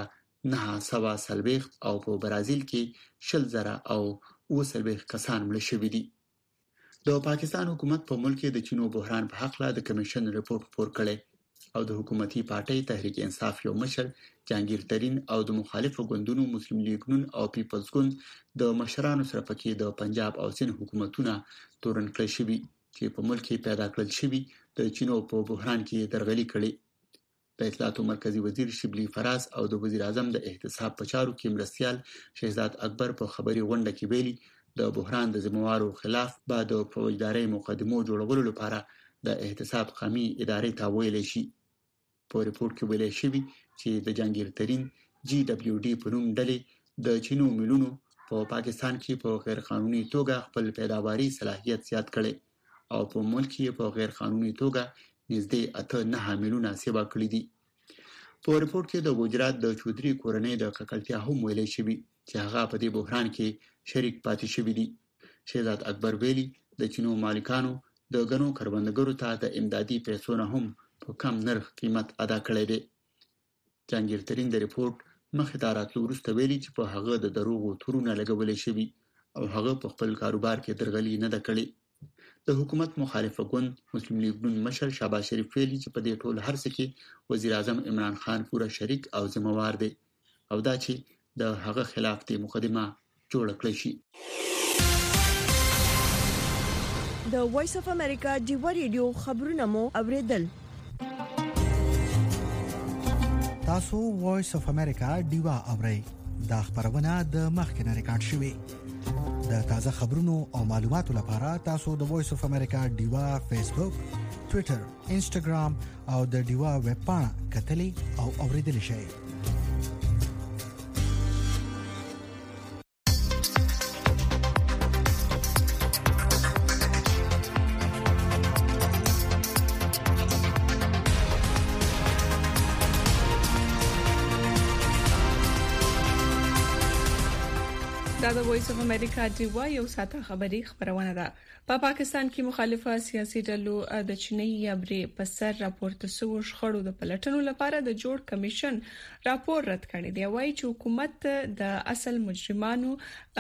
940 او په برازیل کې 20,000 او 40 کسان مړ شوي دي. د پاکستان حکومت په ملک کې د چینو بحران په حق لا د کمیشن ریپورت خپور کړي او د حکومتي پارټۍ تحریک انصاف یو مشر جهانگیر ترین او د مخالفو ګوندونو مسلم لیگ نون او پیپلز ګوند د مشرانو سره پکې د پنجاب او سند حکومتونه تورن کړی شوی چې په ملک کې پیدا کړل شوی د چینو په بحران کې درغلي کړي. د اطلاعاتو مرکزی وزیر شبلی فراز او د وزیر اعظم د احتساب په چارو کې مرستیال شهزاد اکبر په خبري غونډه کې ویلي د بحران د ذمہوارو خلاف بعد د فوجداري مقدمو جوړولو لپاره د احتساب قومي ادارې ته ویل شي. په ریپورت کې ویل شوی چې د جهانگیر ترین GWD په نوم ډلې د چینو ملونو په پاکستان کې په غیر قانوني توګه خپل پیداواري صلاحیت زیات کړي او په ملک کې په غیر قانوني توګه نږدې 8 میلیونه سیوا کړي دي. په ریپورت کې د ګجرات د چودري کورنۍ د ککړتیا هم ویل شوی چې هغه په دې بحران کې شریک پاتې شوی دي. شهزاد اکبر ویلي د چینو مالکانو د غنو کروندګرو ته د امدادي پیسو نه هم په کم نرخ قیمت ادا کړی دی. جهانگیر ترین د ریپورت مخې ته راتلو وروسته ویلي چې په هغه د دروغو تورونه لګولې شوي او هغه په خپل کاروبار کې درغلي نه ده کړې. د حکومت مخالفه ګوند مسلم لیگ نون مشر شهباز شریف ویلي چې په دې ټول هرڅه کې وزیر اعظم عمران خان پوره شریک او ذمہوار دی او دا چې د هغه خلاف د مقدمه جوړ کړی شي. د وایس اف امریکا ډیوا ریډیو خبرونه مو اوریدل. تاسو وایس اف امریکا ډیوا اورئ. دا خبرونه د مخکنه ریکارډ شوی. د تازه خبرونو او معلوماتو لپاره تاسو د وایس اف امریکا ډیوا فیسبوک، ټوئیټر، انسټاګرام او د ډیوا ویب پاڼه کتلی او اوریدل شئ. دا د وایس اف امریکا ډیوا یو ساته خبری خبرونه ده. په پاکستان کې مخالفه سیاسي ډلو د چینی یابري په سر راپورته سو شخړو د پلټنو لپاره د جوړ کمیشن راپور رد کړی دی. وايي چې حکومت د اصل مجرمانو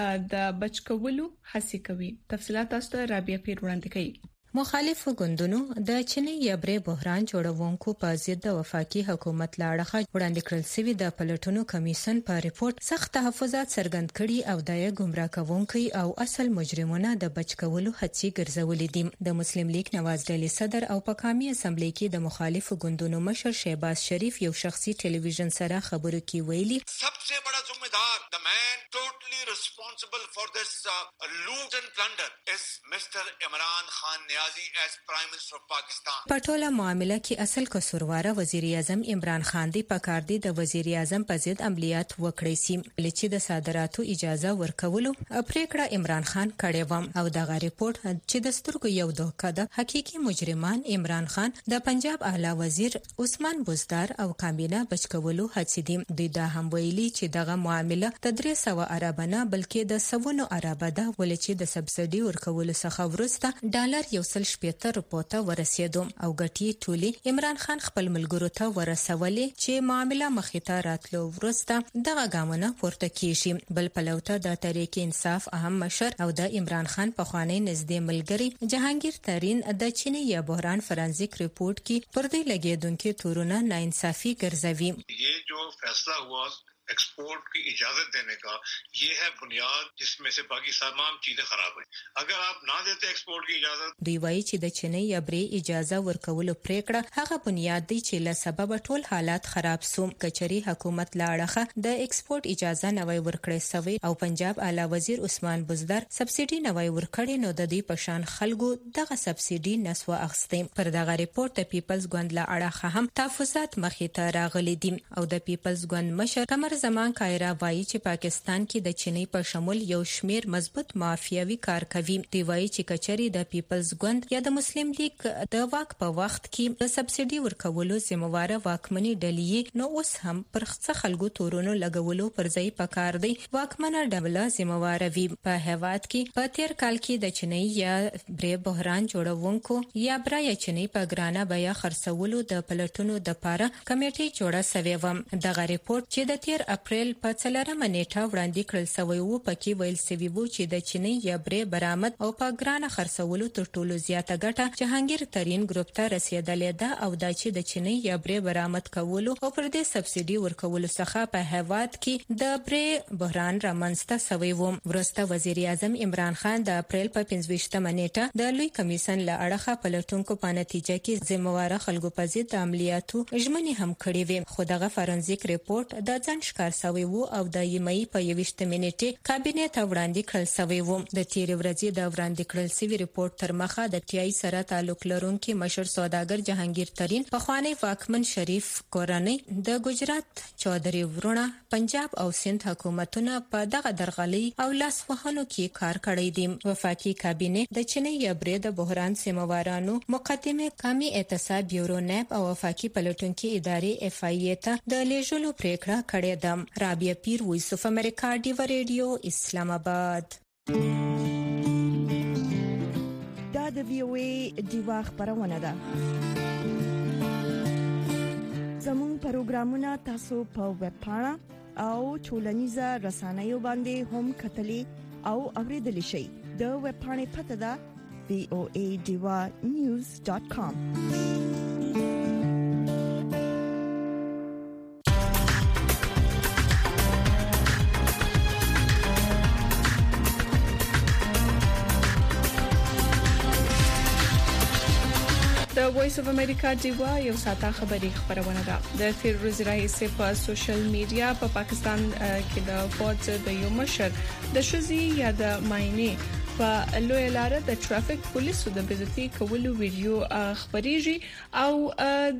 د بچکولو هڅه کوي. تفصيلات تاسو ته رابعه پیر وړاندې کوي. مخالفو ګوندونو د چینی یابري بحران جوړونکو په ضد د وفاقي حکومت لاړه وړاندې کړل سوي د پلټنو کمیشن په ریپورت سخت تحفظات څرګند کړي او د ګمراه کوونکي او اصل مجرمانو د بچکولو هڅې ګرځولې دي. د مسلم لیگ نواز ډلې صدر او په قومي اسمبلی کې د مخالفو ګوندونو مشر شهباز شریف یو شخصي ټلویزیون سره خبرو کې ویلي सबसे बड़ा जिम्मेदार the man totally responsible for this loot and plunder is Mr. Imran Khan Niazi as Prime Minister of Pakistan. په ټوله معاملې کې اصل قصوروار وزیر اعظم عمران خان دی په کار دی د وزیر اعظم په ضد عملیات وکړي سي چې د صادراتو اجازه ورکولو پریکړه عمران خان کړې و او دغه ریپورت چې د سترګو یو دوکه ده حقيقي مجرمان عمران خان د پنجاب اعلی وزیر عثمان بزدار او کابینه بچکولو هڅې دي. دوی دا هم ویلي چې دغه معاملې د 300 عربانه بلکې د 100 عربه ده ولې چې د سبسيډي ورکولو څخه ورسته ډالر 170 روپوته ورسېدو او ګټي ټولي عمران خان خپل ملګرو ته ورسولې چې معاملې مخې ته راتلو ورسته دغه ګامونه پورته کیږي. بل پلوته د تحریک انصاف اهم مشر او د عمران خان په خوانی نږدې ملګری جهانگیر ترین د چینی یا بحران فرانسیک ریپورت کې پر دې لګیدونکو تورونه ناانصافي ګرځوي. ये जो फैसला हुआ एक्सपोर्ट की इजाजत देने का, ये है बुनियाद जिसमें से बाकी तमाम चीजें खराब हैं. अगर आप ना देते एक्सपोर्ट की इजाजत. دوی وایي چې د چینی یابري اجازه ورکولو پریکړه هغه بنیاد دی چې له سبب ټول حالات خراب سو. کچري حکومت لاړه د ایکسپورت اجازه نوي ورکړې سوي او پنجاب اعلی وزیر عثمان بزدار سبسيډي نوي ورکړې نو د دې پشان خلکو دغه سبسيډي نسو اخستې. پر دغه ریپورت د پیپلز ګوند لا اړه هم تحفظات مخې ته راغلي دي او د پیپلز ګوند مشر قمر زمان کایرا وایي چې پاکستان کې د چینی په شمول یو شمیر مضبوط مافیاوي کار کوي. دی وایي چې کچري د پیپلز ګوند یا د مسلم لیگ د واک په وخت کې د سبسيډي ورکولو ذمہوار واکمني ډلې نو اوس هم پر خلکو تورونو لګولو پر ځای پکار دی واکمنه ډله ذمہوار وي. په هواد کې په تیر کال کې د چینی یا بری بحران جوړونکو یا برای چینی په ګرانه بیا خرڅولو د پلټونو د پاره کمیټې جوړه سوې و. دغه ریپورت چې د تیر پر اپریل په 4مه نیټه وړاندې کړل شوی و. پکې ویل شوی و چې د چینی یبرې برآمد او په ګرانه خرڅولو تر ټولو زیاته ګټه جهانگیر ترين ګروپ ته رسیدلې ده او دا چې د چینی یبرې برآمد کولو او پر دې سبسيډي ورکولو څخه په هیواد کې د برې بحران رامنځته شوی و. ورسته وزیر اعظم عمران خان د اپریل په 25مه نیټه د لوی کمیشن له اړخه پلټونکو په نتیجه کې ذمہوار خلکو په ضد عملیاتو ژمنې هم کړې وې. خو دغه فورنزیک ریپورت د ځان ښکار شوی و او د یمې په 21 منټه کابینه ته وړاندې کړل شوی و. د تیر ورځې د وړاندې کړل شوی ریپورت تر مخه د ټي آی سره تعلق لرونکي مشر سوداګر جهانگیر ترين په خوانی واکمن شریف کورنۍ د ګجرات چودري ورونه پنجاب او سند حکومتونه په دغه درغلي او لاسوهنو کې کار کړی دي. وفاقي کابینه د چینی یبرې د بحران سیموارانو مقدمه کمی اعتصاب بیورو نیب او وفاقي پلټونکو ادارې اف ای ای ته د لیژلو پریکړه کړې ده. رابعه پیر، وایس اف امریکا، ډیو ریډیو، اسلام آباد. دا د وی او ای ډیوا خبرونه ده. زموږ پروګرامونه تاسو په ویب پاڼه او ټولنیزه رسنیو باندې هم کتلی او اوریدلی شئ. د ویب پاڼې پته ده voadivanews.com. د وایس اف امریکا ډیوا یو ساته خبري خبرونه ده. د تیر ورځې راهیسې په سوشل میډیا په پاکستان کې د فوج د یو مشر د شوزي یا د ماینه په لوی لار د ټرافیک پولیسو د بیزتی کولو ویډیو خبريږي او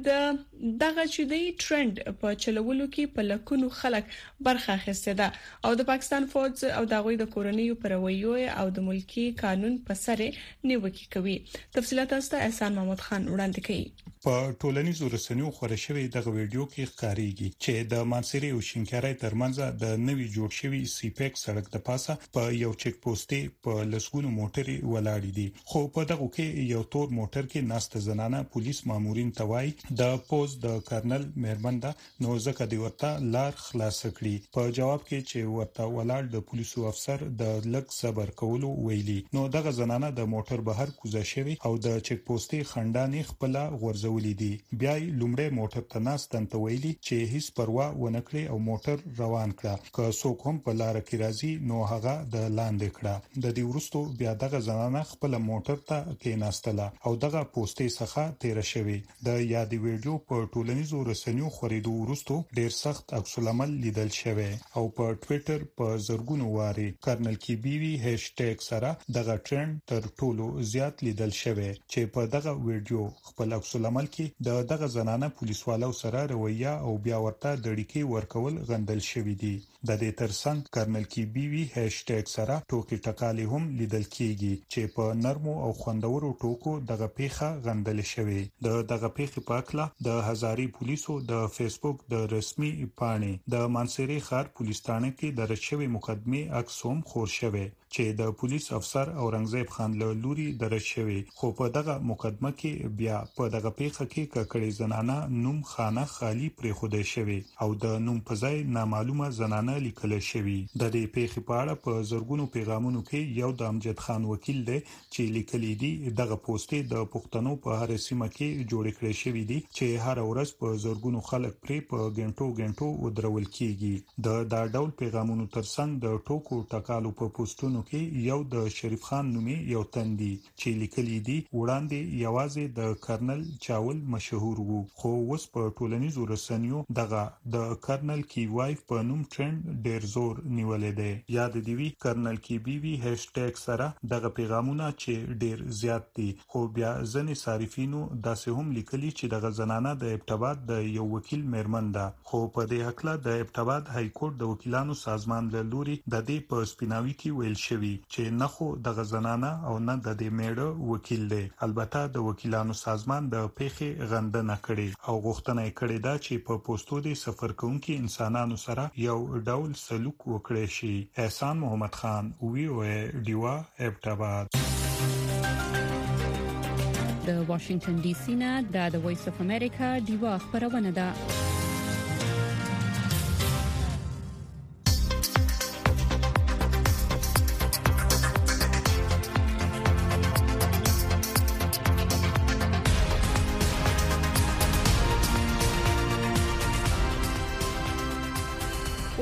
دغه چې د ټرند په چلولو کې په لکونو خلک برخه اخیسته ده او د پاکستان فوج او دغه د کورنیو پرویو او د ملکی قانون په سره نیوکه کوي. تفصیلات است احسان محمد خان وړاندې کوي. په ټولنیزو رسنیو خبره شوی دغه ویډیو کې ښکاریږي چې د مانسيري او شینکاري ترمنځ د نوي جوړ شوی سی پیک سړک د پاسه په یو چک پوسټي په لسګونو موټرې ولاړې دي. خو په دغه کې یو تور موټر کې ناست زنانه پولیس مامورین توای د پوز د کرنل مهرباندا نو ځکه دی ورته لار خلاص کړي. په جواب کې چې ورته ولاړ د پولیسو افسر د لک صبر کولو ویلي. نو دغه زنانه د موټر بهر کوزه شوی او د چک پوسټي خندانې خپل غورځولې دي. بیا لومړی موټر ته ناستن ته ویلي چې هیڅ پروا ونه کړي او موټر روان کړه. که څوک هم په لار کې راځي نو هغه د لاندې کړه. د دې وروسته بیا دغه زنانه خپل موټر ته کېناستله او دغه پوسټي څخه تیر شوی. د یادې ویډیو په ټولنیزو رسنیو خوريدو وروسته ډیر سخت عکس العمل لیدل شوی او په ټوئیټر په زرګونو واري کرنل کی بیوی هاشټیګ سره دغه ټرند تر ټولو زیات لیدل شوی چې په دغه ویډیو خپل عکس العمل کې دغه زنانه پولیسوالو سره رویه او بیا ورته د ډیکی ورکول غندل شوی دي. د دې ترڅنګ کرنل کی بیوی هاشټیګ سره ټوکی ټکالي هم لیدل کیږي چې په نرمو او خوندورو ټوکو دغه پیخه غندل شوی. دغه پیخه په اکلا د هزاري پولیسو د فیسبوک د رسمي پاڼې د مانسيري ښار پولیس ثانه کې درج شوی مقدمه عکس هم خور شوی چې د پولیس افسر اورنګزیب خان له لوري درج شوی. خو په دغه مقدمه کې بیا په دغه پیخه کې ککړې زنانه نوم خانه خالی پرې خوده شوی او د نوم په ځای نامعلومه زنانه لیکل شوی. د دې پیخه په اړه په زرګونو پیغامونو کې یو د امجد خان وکیل دی چې لیکلي دي دغه پوسټي د پښتنو په هر سیمه کې جوړ کړی شوی دي چې هر ورځ په زرګونو خلک پرې په غنټو ودرول کیږي. د ډول پیغامونو ترڅنګ د ټوکو ټکالو په پوسټونو کې یو د شریف خان نومي یو تندي چې لیکلي دي وړاندې یوازې د کرنل چاول مشهور وو. خو اوس په ټولنیزو رسنیو دغه د کرنل کی وایف په نوم ټرند ډیر زور نیولې دی. یاد دی وی کرنل کی بیوی هاشټیګ سره دغه پیغامونه چې ډیر زیات دي. خو بیا ځنې صارفینو داسې هم لیکلي چې دغه زنانه د ابتباد د یو وکیل مېرمن ده. خو په دې حق د ابتباد های کورټ د وکیلانو سازمان له لوري د دې په سپیناوي کې ویل شوی چې نه خو دغه زنانه او نه د دې میړه وکیل دی. البته د وکیلانو سازمان د پیخي غندنه کړي او غوښتنه کړې ده چې په پوسټو د سفر کوونکو انسانانو سره یو ډول سلوک وکړي شي. احسان محمد خان، وی او ای ډیوا، ابتباد. د واشنگټن ډي سي نه د وایس اف امریکا ډیوا خبرونه ده.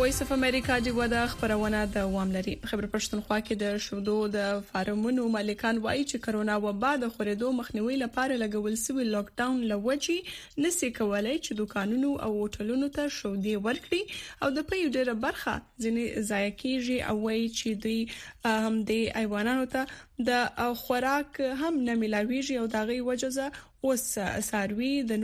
وایس اف امریکا دی ودا خبرونه د واملري خبر پښتونخوا کې د شودو د فارمونو مالکان وایي چې کرونا وبا د خورېدو مخنیوي لپاره لګول شوی لاک ډاون لوجي نسی کولای چې دکانونو او هوټلونو ته شودي ورکړي او د پیو ډیره برخه ځنې ضایع کیږي او وایي چې دوی هم د ایوانانو ته د خوراک هم نه ملاويږي او دغه وجزه اوس ساروي د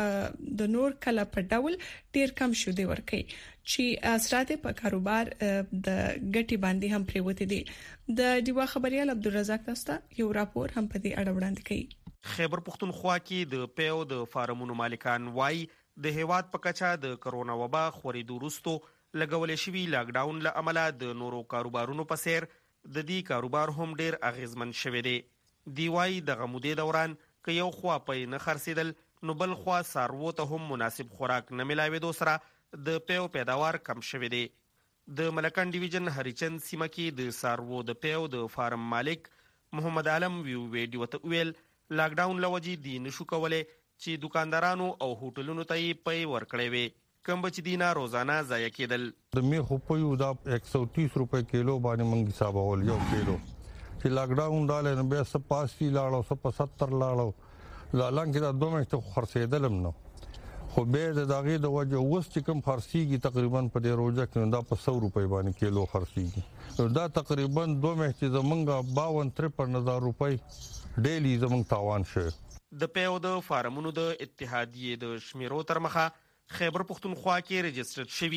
نور کله په ډول ډیر کم شودي ورکړي چې اثرات په کاروبار د ګټي باندې هم پریوته دي د دیوا خبريال عبدالرزاق تاسو یو راپور هم په دې اړه وړاندې کړي خیبر پختونخوا کې د پیو د فارمونو مالکان وای د هیواد په کچا د کرونا وبا خورېدو وروسته لګول شوی لاک ډاون له امله د نورو کاروبارونو په سیر د دې کاروبار هم ډیر اغیزمن شوی دی دیوای د غمودې دوران که یو خوا په نه خرڅیدل نو بل خوا سارو ته هم مناسب خوراک نه ملاوي دوسره د پیو پیداوار کم شوی دی د ملکان ډیویژن هریچند سیمه کې د سارو د پیو د فارم مالک محمد عالم ویډیو ته ویل لاک ډاون لوجي دی نشو کوله چې دکاندارانو او هوټلونو ته پي ورکړي وي کم بچ دینا روزانه ضایع کېدل د میخو په یو د 130 روپے کیلو باندې منګي حساب ول یو کیلو چې لاک ډاون داله نو به 85 لاړو 70 لاړو لاله کې د 2 میاشتې خرڅېدلم نو خو به د داغه د وجه اوس چې کوم خرڅيږي تقریبا په دې روزه کې دا په 100 روپے باندې کیلو خرڅيږي دا تقریبا 2 میاشتې زمونږه 52-53 روپے ډیلی زمونږ تاوان شوی د پیو د فارمونو د اتحادیې د شمیرو تر مخه خیبر پختونخوا کې رجسټر شوی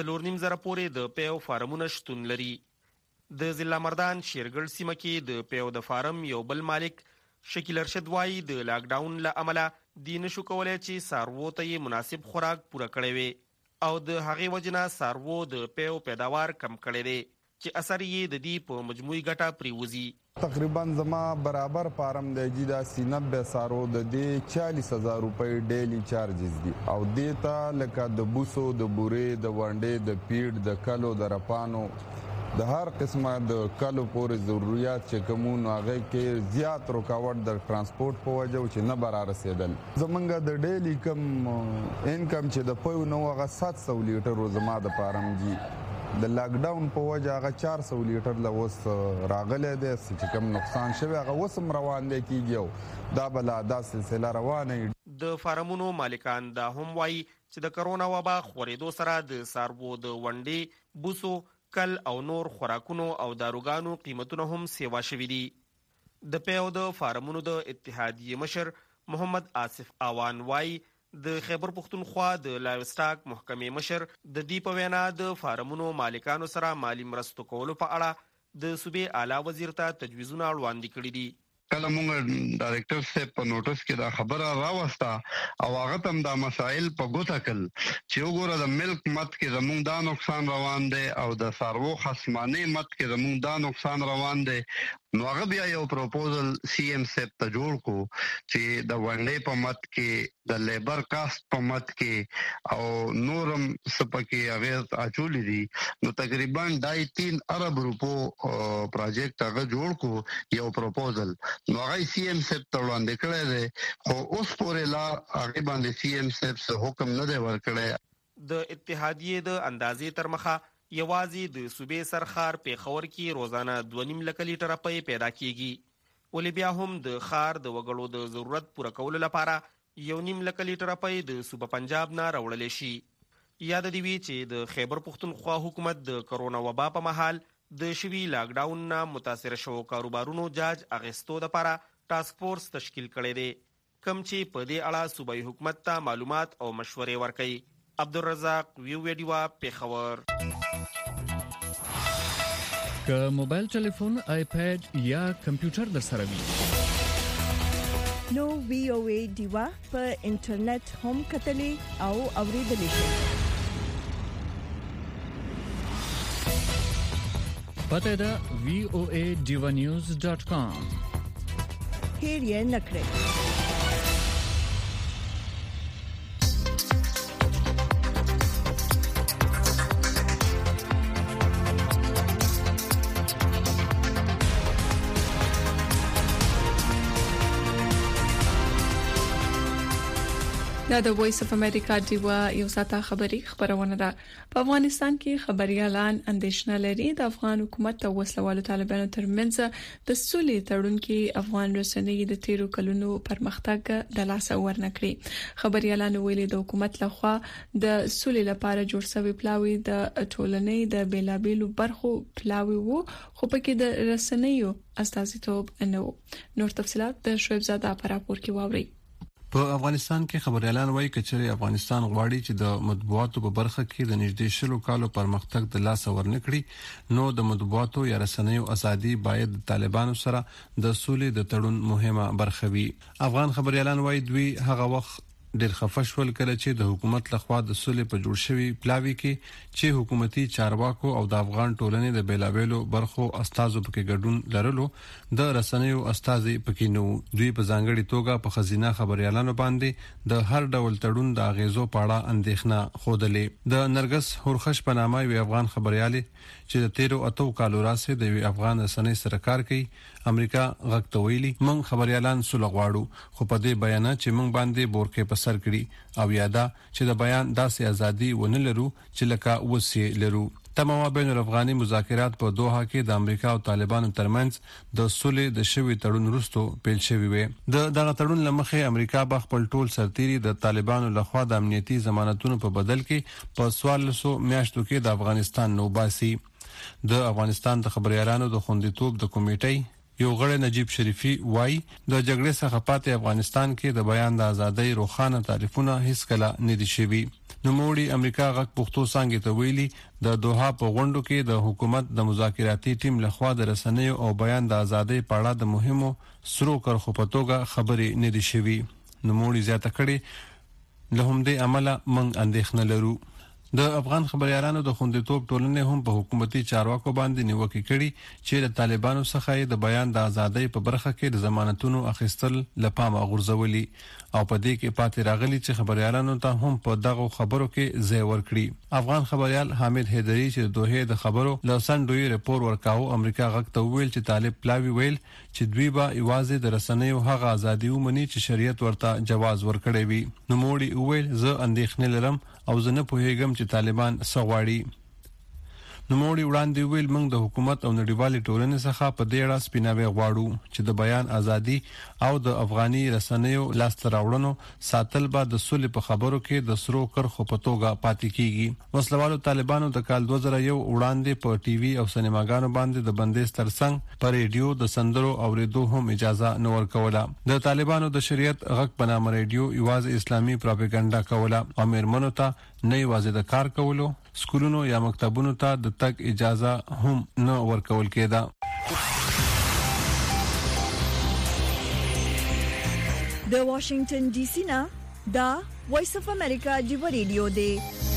3.5 پورې د پیو فارمونه شتون لري د ضلع مردان شیرګل سیمه کې د پیو د فارم یو بل مالک شکیل ارشد وای د لاک ډاون له امله دین شو کولای چې سارو ته مناسب خوراک پوره کړي وي او د هغې وجنه سارو د پیو پیداوار کم کړي دي چې اثر یې د دې په مجموعي ګټه پریوزي تقریبا زما برابر فارم د جیدا 90 سارو د دې 40000 روپے ډیلی چارجز دي او دیتا لکه د بوسو د بورې د وانډې د پیډ د کلو د رپانو د هر قسمه د کلو پورې ضرورت چې کومون هغه کې زیات رکاوټ د ترانسپورت په وجه چې نه برابر رسیدل زمونږ د ډیلی کم انکم چې د پوی نو هغه 700 لیټر زما د فارم جی د لاک ډاون په وجه هغه 400 لیټر لوس راغله د چې کوم نقصان شوی هغه وسم روان دي کیږي دا بل دا سلسله روانه د فارمونو مالکان دا هم وایي چې د کرونا وبا خورېدو سره د سارو د وندې بوسو کل او نور خوراکونو او داروګانو قیمتونه هم سیوا شوي دي د پیو د فارمونو د اتحادیې مشر محمد آصف آوان وای د خیبر پختونخوا د لایو سټاک محکمې مشر د دې په وینا د فارمونو مالکانو سره مالی مرستو کولو په اړه د صوبې اعلی وزیر ته تجویزونه وړاندې کړي دي کله مونږ ډایریکټر صاحب په نوټس کې دا خبره راوسته او هغه تم دا مسائل په ګوته کړ چې وګوره د ملک مت کې زموږ دا نقصان روان دی او د سارو خصمانه مت کې زموږ دا نقصان روان دی نو هغه بیا یو پروپوزل سی ایم صاحب ته جوړ کو چې د وانډې په مت کې د لیبر کاست په مت کې او نورم سپکه هغه اچولې دي نو تقریبا 2.5 ارب روپو پروجیکټ هغه جوړ کو یو پروپوزل نو هغه سی ایم صاحب ته وړاندې کړی دی خو اوس پورې لا هغه باندې سی ایم صاحب څه حکم نه دی ورکړی د اتحادیې د اندازې تر مخه یوازې د صوبې سرخار په خور کې روزانه 2.5 لک لیټر پي پیدا کیږي ولې بیا هم د خار د وګړو د ضرورت پوره کولو لپاره 1.5 لک لیټر پي د صوبې پنجاب نه راوړل شي یاد دی وی چې د خیبر پختونخوا حکومت د کرونا وبا په مهال د شوی لاک ډاون نه متاثر شو کاروبارونو جاج اغستو د لپاره ټاسک فورس تشکیل کړي دي کم چې په دې اړه صوبایي حکومت ته معلومات او مشورې ورکړي عبدالرزاق ویډیو پیښور که موبایل ټلیفون آیپاد یا کمپیوټر در سره وي نو وی او ای دیوا په انټرنیټ هم کتلې او اوریدلې شئ پته ده voaDivanews.com هیر یې نکړئ دا د وایس اف امریکا دیوا یو ساته خبرونه ده. په افغانستان کې خبريالان اندېښنه لري د افغان حکومت او وسلوالو طالبانو ترمنځ د سولې تړون کې افغان رسنۍ د تیرو کلونو پرمختګ د لاس ورنکړي. خبريالان ویلي د حکومت لخوا د سولې لپاره جوړ شوی پلاوی د ټولنې د بیلابېلو برخو پلاوی وو، خو پکې د رسنیو استازیتوب نه و. نور تفصيلات د شعیب زاده په راپور کې واوري. په افغانستان کې خبريالان وایي چې افغانستان غواړي چې د مطبوعاتو په برخه کې د نږدې شلو کالو پرمختګ د لاس ورنکړي، نو د مطبوعاتو یا رسنیو ازادي باید د طالبانو سره د سولې د تړون مهمه برخه وي. افغان خبريالان وایي دوی هغه وخت ډېر خفشول کله چې د حکومت لخوا د سولې په جوړ شوی پلاوی کې چې حکومتي چارواکو او د افغان ټولنې د بیلابېلو برخو استازو پکې ګډون لرلو، د رسنیو استازي پکې نو. دوی په ځانګړي توګه په خزینه خبريالانو باندې د هر ډول تړون د اغیزو پاړه اندېښنه خوده. د نرګس هورخش په نامه یو افغان خبريالي چې د 13 کالو راځي د افغان رسنۍ سره کار کوي، امریکا غږ ویلي مونږ خبريالان سول غواړو، خو په دې بیان چې مونږ باندې بورکه په سر کړی او یاده چې د بیان داسې ازادي ونه لرو چې لکه وسې لرو. تمام بین الافغاني مذاکرات په دوحه کې د امریکا او طالبانو ترمنځ د سولې د شوی تړون وروسته پیل شوی وي. دغه تړون لمخې امریکا به خپل ټول سرتيري د طالبانو لخوا د امنیتي ضمانتونو په بدل کې په 1400 میاشتو کې د افغانستان نو باسي. د افغانستان د خبريالانو د خوندیتوب د کمیټې یو غړی نجیب شریفي وایي د جګړې څخه پاتې افغانستان کې د بیان د ازادۍ روښانه تعریفونه هیڅ کله نه دي شوي. نوموړي امریکا غږ پښتو څنګه ته ویلي د دوحه په غونډو کې د حکومت د مذاکراتي ټیم لخوا د رسنیو او بیان د ازادۍ په اړه د مهمو سرو کرخو په توګه خبرې نه دي شوي. نوموړي زیاته کړي له همدې عمله موږ اندېښنه لرو. د افغان خبريالانو د خوندیتوب ټولنې هم په حکومتي چارواکو باندې نیوکه کړي چې د طالبانو څخه د بیان د ازادۍ په برخه کې د ضمانتونو اخیستل لپاره غورځولي او په دې کې پاتې راغلي چې خبريالانو ته هم په دغه خبرو کې ځای ورکړي. افغان خبريال حامد حیدری چې د دوحه د خبرو لوسنډوي رپورت ورکاو، امریکا غږ ته ویل چې طالب پلاوی ویل چې دوی به ایوازې د رسنیو هغه ازادي ومني چې شریعت ورته جواز ورکړي وي. نو موړي ویل زه اندېښنه لرم او زه نه پوهیږم چې طالبان څه غواړي. نوموړي وړاندې ویل موږ د حکومت او نړیوالې ټولنې څخه په دې اړه سپیناوی غواړو چې د بیان ازادي او د افغاني رسنیو لاسته راوړنو ساتل به د سولې په خبرو کې د سرو کرخو په توګه پاتې کیږي. وسلوالو طالبانو د کال 2001 وړاندې په ټي وي او سینماګانو باندې د بندیز ترڅنګ پر ریډیو د سندرو اوریدو هم اجازه نه ورکوله. د طالبانو د شریعت غږ په نامه ریډیو یوازې اسلامي پروپاګاندا کوله او میرمنو ته نه یوازې د کار کولو، سکولونو یا مکتبونو ته د تګ اجازه هم نه ورکول کېده. د واشنگټن ډي سي نه دا وایس اف امریکا دی ریډیو دی.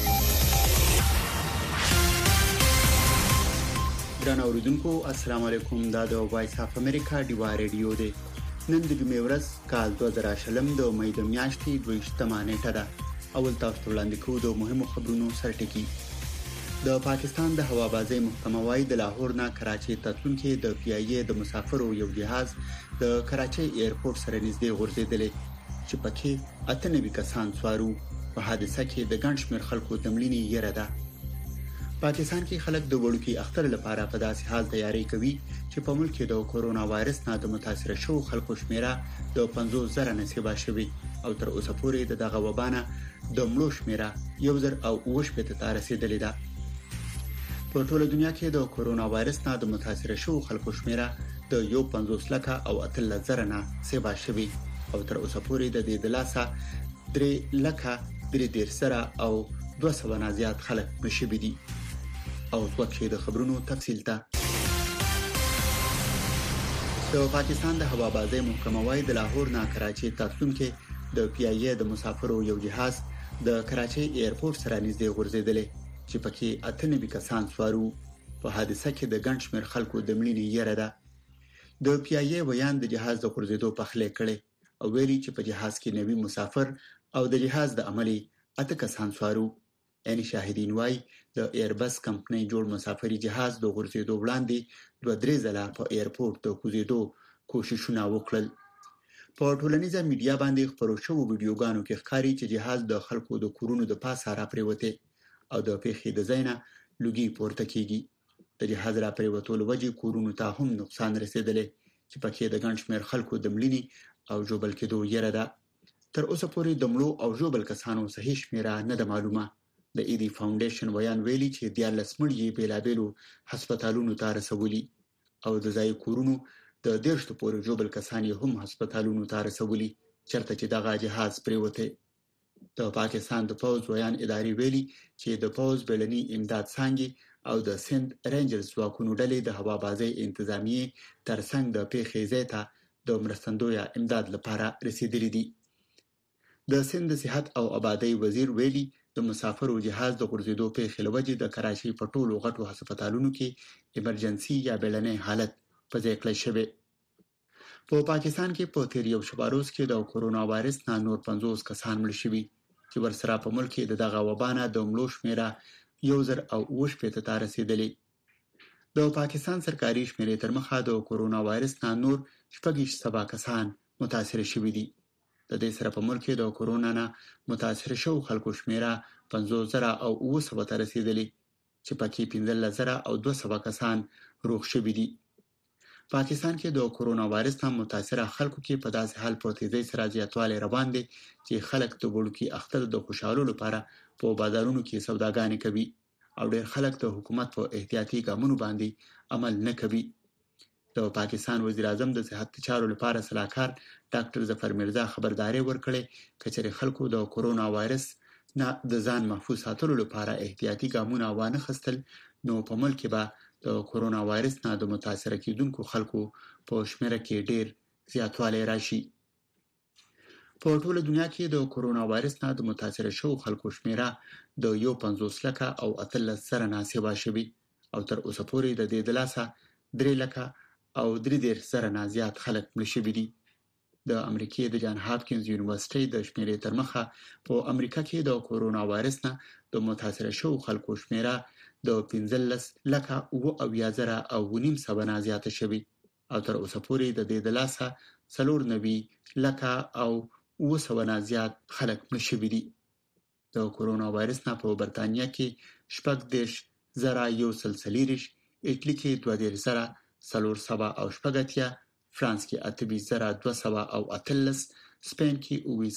درنو اوریدونکو السلام علیکم. دا د وایس اف امریکا دی ریډیو دی. نن د جمعې ورځ کال 2020 د مې د میاشتې 28 نیټه ده. اول تاسو وړاندې کوو د مهمو خبرونو سرټکی. د پاکستان د هوابازۍ محکمه وايي د لاهور نه کراچۍ ته تلونکي د پی ای ای د مسافرو یو جهاز د کراچۍ ایرپورټ سره نږدې غورځېدل چې پکې 98 کسان سوارو. په حادثه کې د ګڼ شمېر خلکو د مړینې یره ده. پاکستان کې خلک د وړوکی اختر لپاره په داسې حال تیاری کوي چې په ملک کې د کورونا وایرس نه د متاثر شوو خلکو شمیره د 50,000 نسبه شوي او تر اوسه پورې دغه وبانه د مړو شمیره 1,008 ته رسیدلې ده. په ټوله دنیا کې د کورونا وایرس نه د متاثر شوو خلکو شمیره د 1,50,000 نه سبا شوي او تر اوسه پورې د دې د لاسه 3,000 او 200 نه زیات خلک مشي دي. او وکړي د خبرونو تفصیل ته. د پاکستان د هوابازۍ محکمه وايي د لاهور نه کراچۍ ته تلونکي د پی ای ای د مسافرو یو جهاز د کراچۍ ایرپورټ سره نږدې غورځېدل چې پکې 98 کسان سوارو. په حادثه کې د ګڼ شمېر خلکو د مړینې یره ده. د پی ای ای ویان د جهاز د غورځېدو په خله کړي او ویلي چې په جهاز کې 90 مسافر او د جهاز د عملي 8 کسان سوارو. یعنی شاهدین وايي د ایربس کمپنۍ جوړ مسافري جهاز د غورځېدو وړاندې 2-3 ځله په ایرپورټ د کوزیدو کوششونه وکړل. په ټولنیزه میډیا باندې خبرو شوو ویډیوګانو کې ښکاري چې جهاز د خلکو د کورونو د پاسه را پریوته او د پیښې د ځای نه لوګي پورته کیږي. د جهاز را پریوتو لوجې کورونو ته هم نقصان رسیدلی چې پکې د ګڼ شمېر خلکو د مړینې او ژوبل کېدو یره ده. تر اوسه پورې د مړو او ژوبل کسانو صحیح شمیره نه ده معلومه. د ایدي فاونډیشن ویان ویلي چې 14 مړي بیلابېلو هسپتالونو ته رسولي او د ځای کورونو د 10 پورې ژوبل کسان هم هسپتالونو ته رسولي چرته چې دغه جهاز پریوته. د پاکستان د پوز ویان اداري ویلي چې د پوز بلنی امداد څنګه او د سند رینجرز ځواکونو ډلې د هوابازۍ انتظامیه ترڅنګ د پیښې ځای ته د مرستندوی امداد لپاره رسیدلي دي. د سند صحت او آبادی وزیر ویلي د مسافرو جهاز د غورځېدو پیښې لوجې د کراچۍ په ټولو غټو هسپتالونو کې ایمرجنسي یا بیړنی حالت په ځای کړی شوی. په پاکستان کې په تیر یو شباروز کې د کورونا وایرس نه نور 50 کسان مړ شوي چې ورسره په ملک کې دغه وبا نه د مړو شمیره 1008 ته رسیدلې. د پاکستان سرکاري شمیرې تر مخه د کورونا وایرس نه نور 47 کسان متاثر شوي دي. د دې سره په ملک کې د کورونا نه متاثر شو خلکو شمیره 50900 ته رسیدلې چې پکې 15200 کسان روغ شوي دي. پاکستان کې د کورونا وایرس نه متاثر خلکو کې په داسې حال په تیزی سره زیاتوالی روان دي چې خلک د وړوکی اختر د خوشحالولو لپاره په بازارونو کې سوداګانې کوي او ډېر خلک د حکومت په احتیاطي ګامونو باندې عمل نه کوي. د پاکستان وزیر اعظم د صحت چارو لپاره صلاحکار ډاکټر ظفر مرزا خبرداري ورکړې چې خلکو د کورونا وایرس نه د ځان محفوظ ساتلو لپاره احتیاطي ګامونه وانه خستل نو په ملک کې به د کورونا وایرس نه د متاثر کیدونکو خلکو په شمیره کې ډېر زیاتوالی راشي. په ټوله دنیا کې د کورونا وایرس نه د متاثر شو خلکو شمیره د 50 لکه او 13 سره ناسبه شوی او تر اوسه پورې د دې د لاسه 3 لکه او 3 سره نه زیات خلک مړ شوي دي. د امریکای د جان هاپکینز یونیورسيټي د شمیرې تر مخه په امریکا کې د کورونا وایرس نه د متاثر شو خلکو شمیره د 15 لکه او 1000 او 900 نه زیاته شوی او تر اوسه پورې د دې د لاسه 490 لکه او 900 نه زیات خلک مړ شوي دي. د کورونا وایرس نه په برتانیا کې 14,140 ایټلی کې 2,400 او 80 فرانس کې 8,200 او 13 سپین کې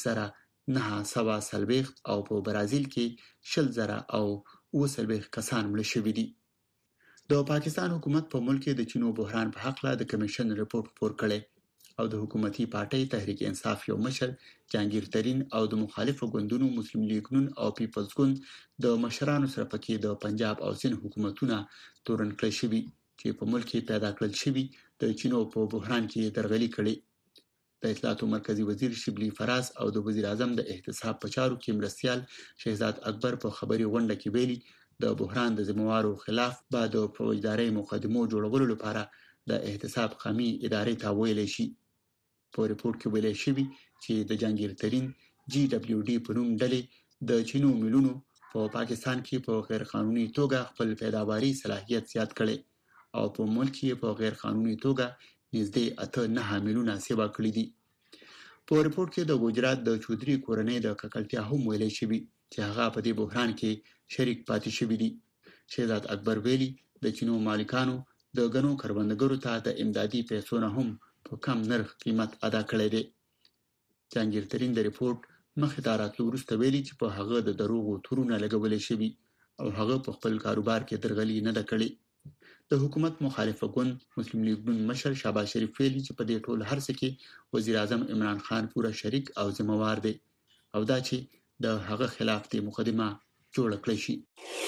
9,940 او په برازیل کې 60,000 او 20 کسان مړ شوي دي. د پاکستان حکومت په ملک کې د چینو بحران په حق له د کمیشن رپورت خپور کړي او د حکومتي پارټۍ تحریک انصاف یو مشر جهانگیر ترین او د مخالفو ګوندونو مسلم لیگ نون او پیپلز ګوند د مشرانو سره پکې د پنجاب او سند حکومتونه تورن کړی شوی چې په ملک کې پیدا کړل شوی د چینو په بحران کې درغلي کړي. د اطلاعاتو مرکزی وزیر شبلی فراز او د وزیر اعظم د احتساب په چارو کې مرستيال شهزاد اکبر په خبري غونډه کې ویلي د بحران د ذمہوارو خلاف بعد د فوجداري مقدمو جوړولو لپاره د احتساب قومي ادارې ته ویل شي. په ریپورت کې ویل شوی چې د جهانگیر ترین GWD په نوم ډلې د چینو ملونو په پاکستان کې په غیر قانوني توګه خپل پیداواري صلاحیت زیات کړي او په ملک کې په غیر قانوني توګه نږدې 8 میلیونه سیوا کړي دي. په ریپورت کې د ګجرات د چودري کورنۍ د ککړتیا هم ویل شوی چې هغه په دې بحران کې شریک پاتې شوی دي. شهزاد اکبر ویلي د چینو مالکانو د غنو کروندګرو ته د امدادي پیسو نه هم په کم نرخ قیمت ادا کړی دی. جهانگیر ترین د ریپورت مخدارات وروسته ویلي چې په هغه د دروغو تورونه لګول شوی او هغه په خپل کاروبار کې درغلي نه ده کړې. د حکومت مخالفه ګوند مسلم لیگ نون مشر شهباز شریف ویلي چې په دې ټول هرڅه کې وزیر اعظم عمران خان پورا شریک او ذمہ وار دی او دا چې د هغه خلاف د مقدمه جوړ کړی شي.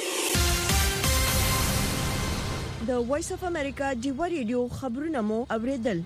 د وایس اف امریکا ډیو ریډیو خبرونه مو اوریدل.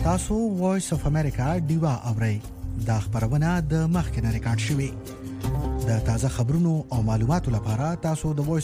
تاسو وایس اف امریکا ډیوا اورئ دا خبرونه د مخکنه ریکارډ شوې د تازه خبرونو او معلوماتو لپاره تاسو د وایس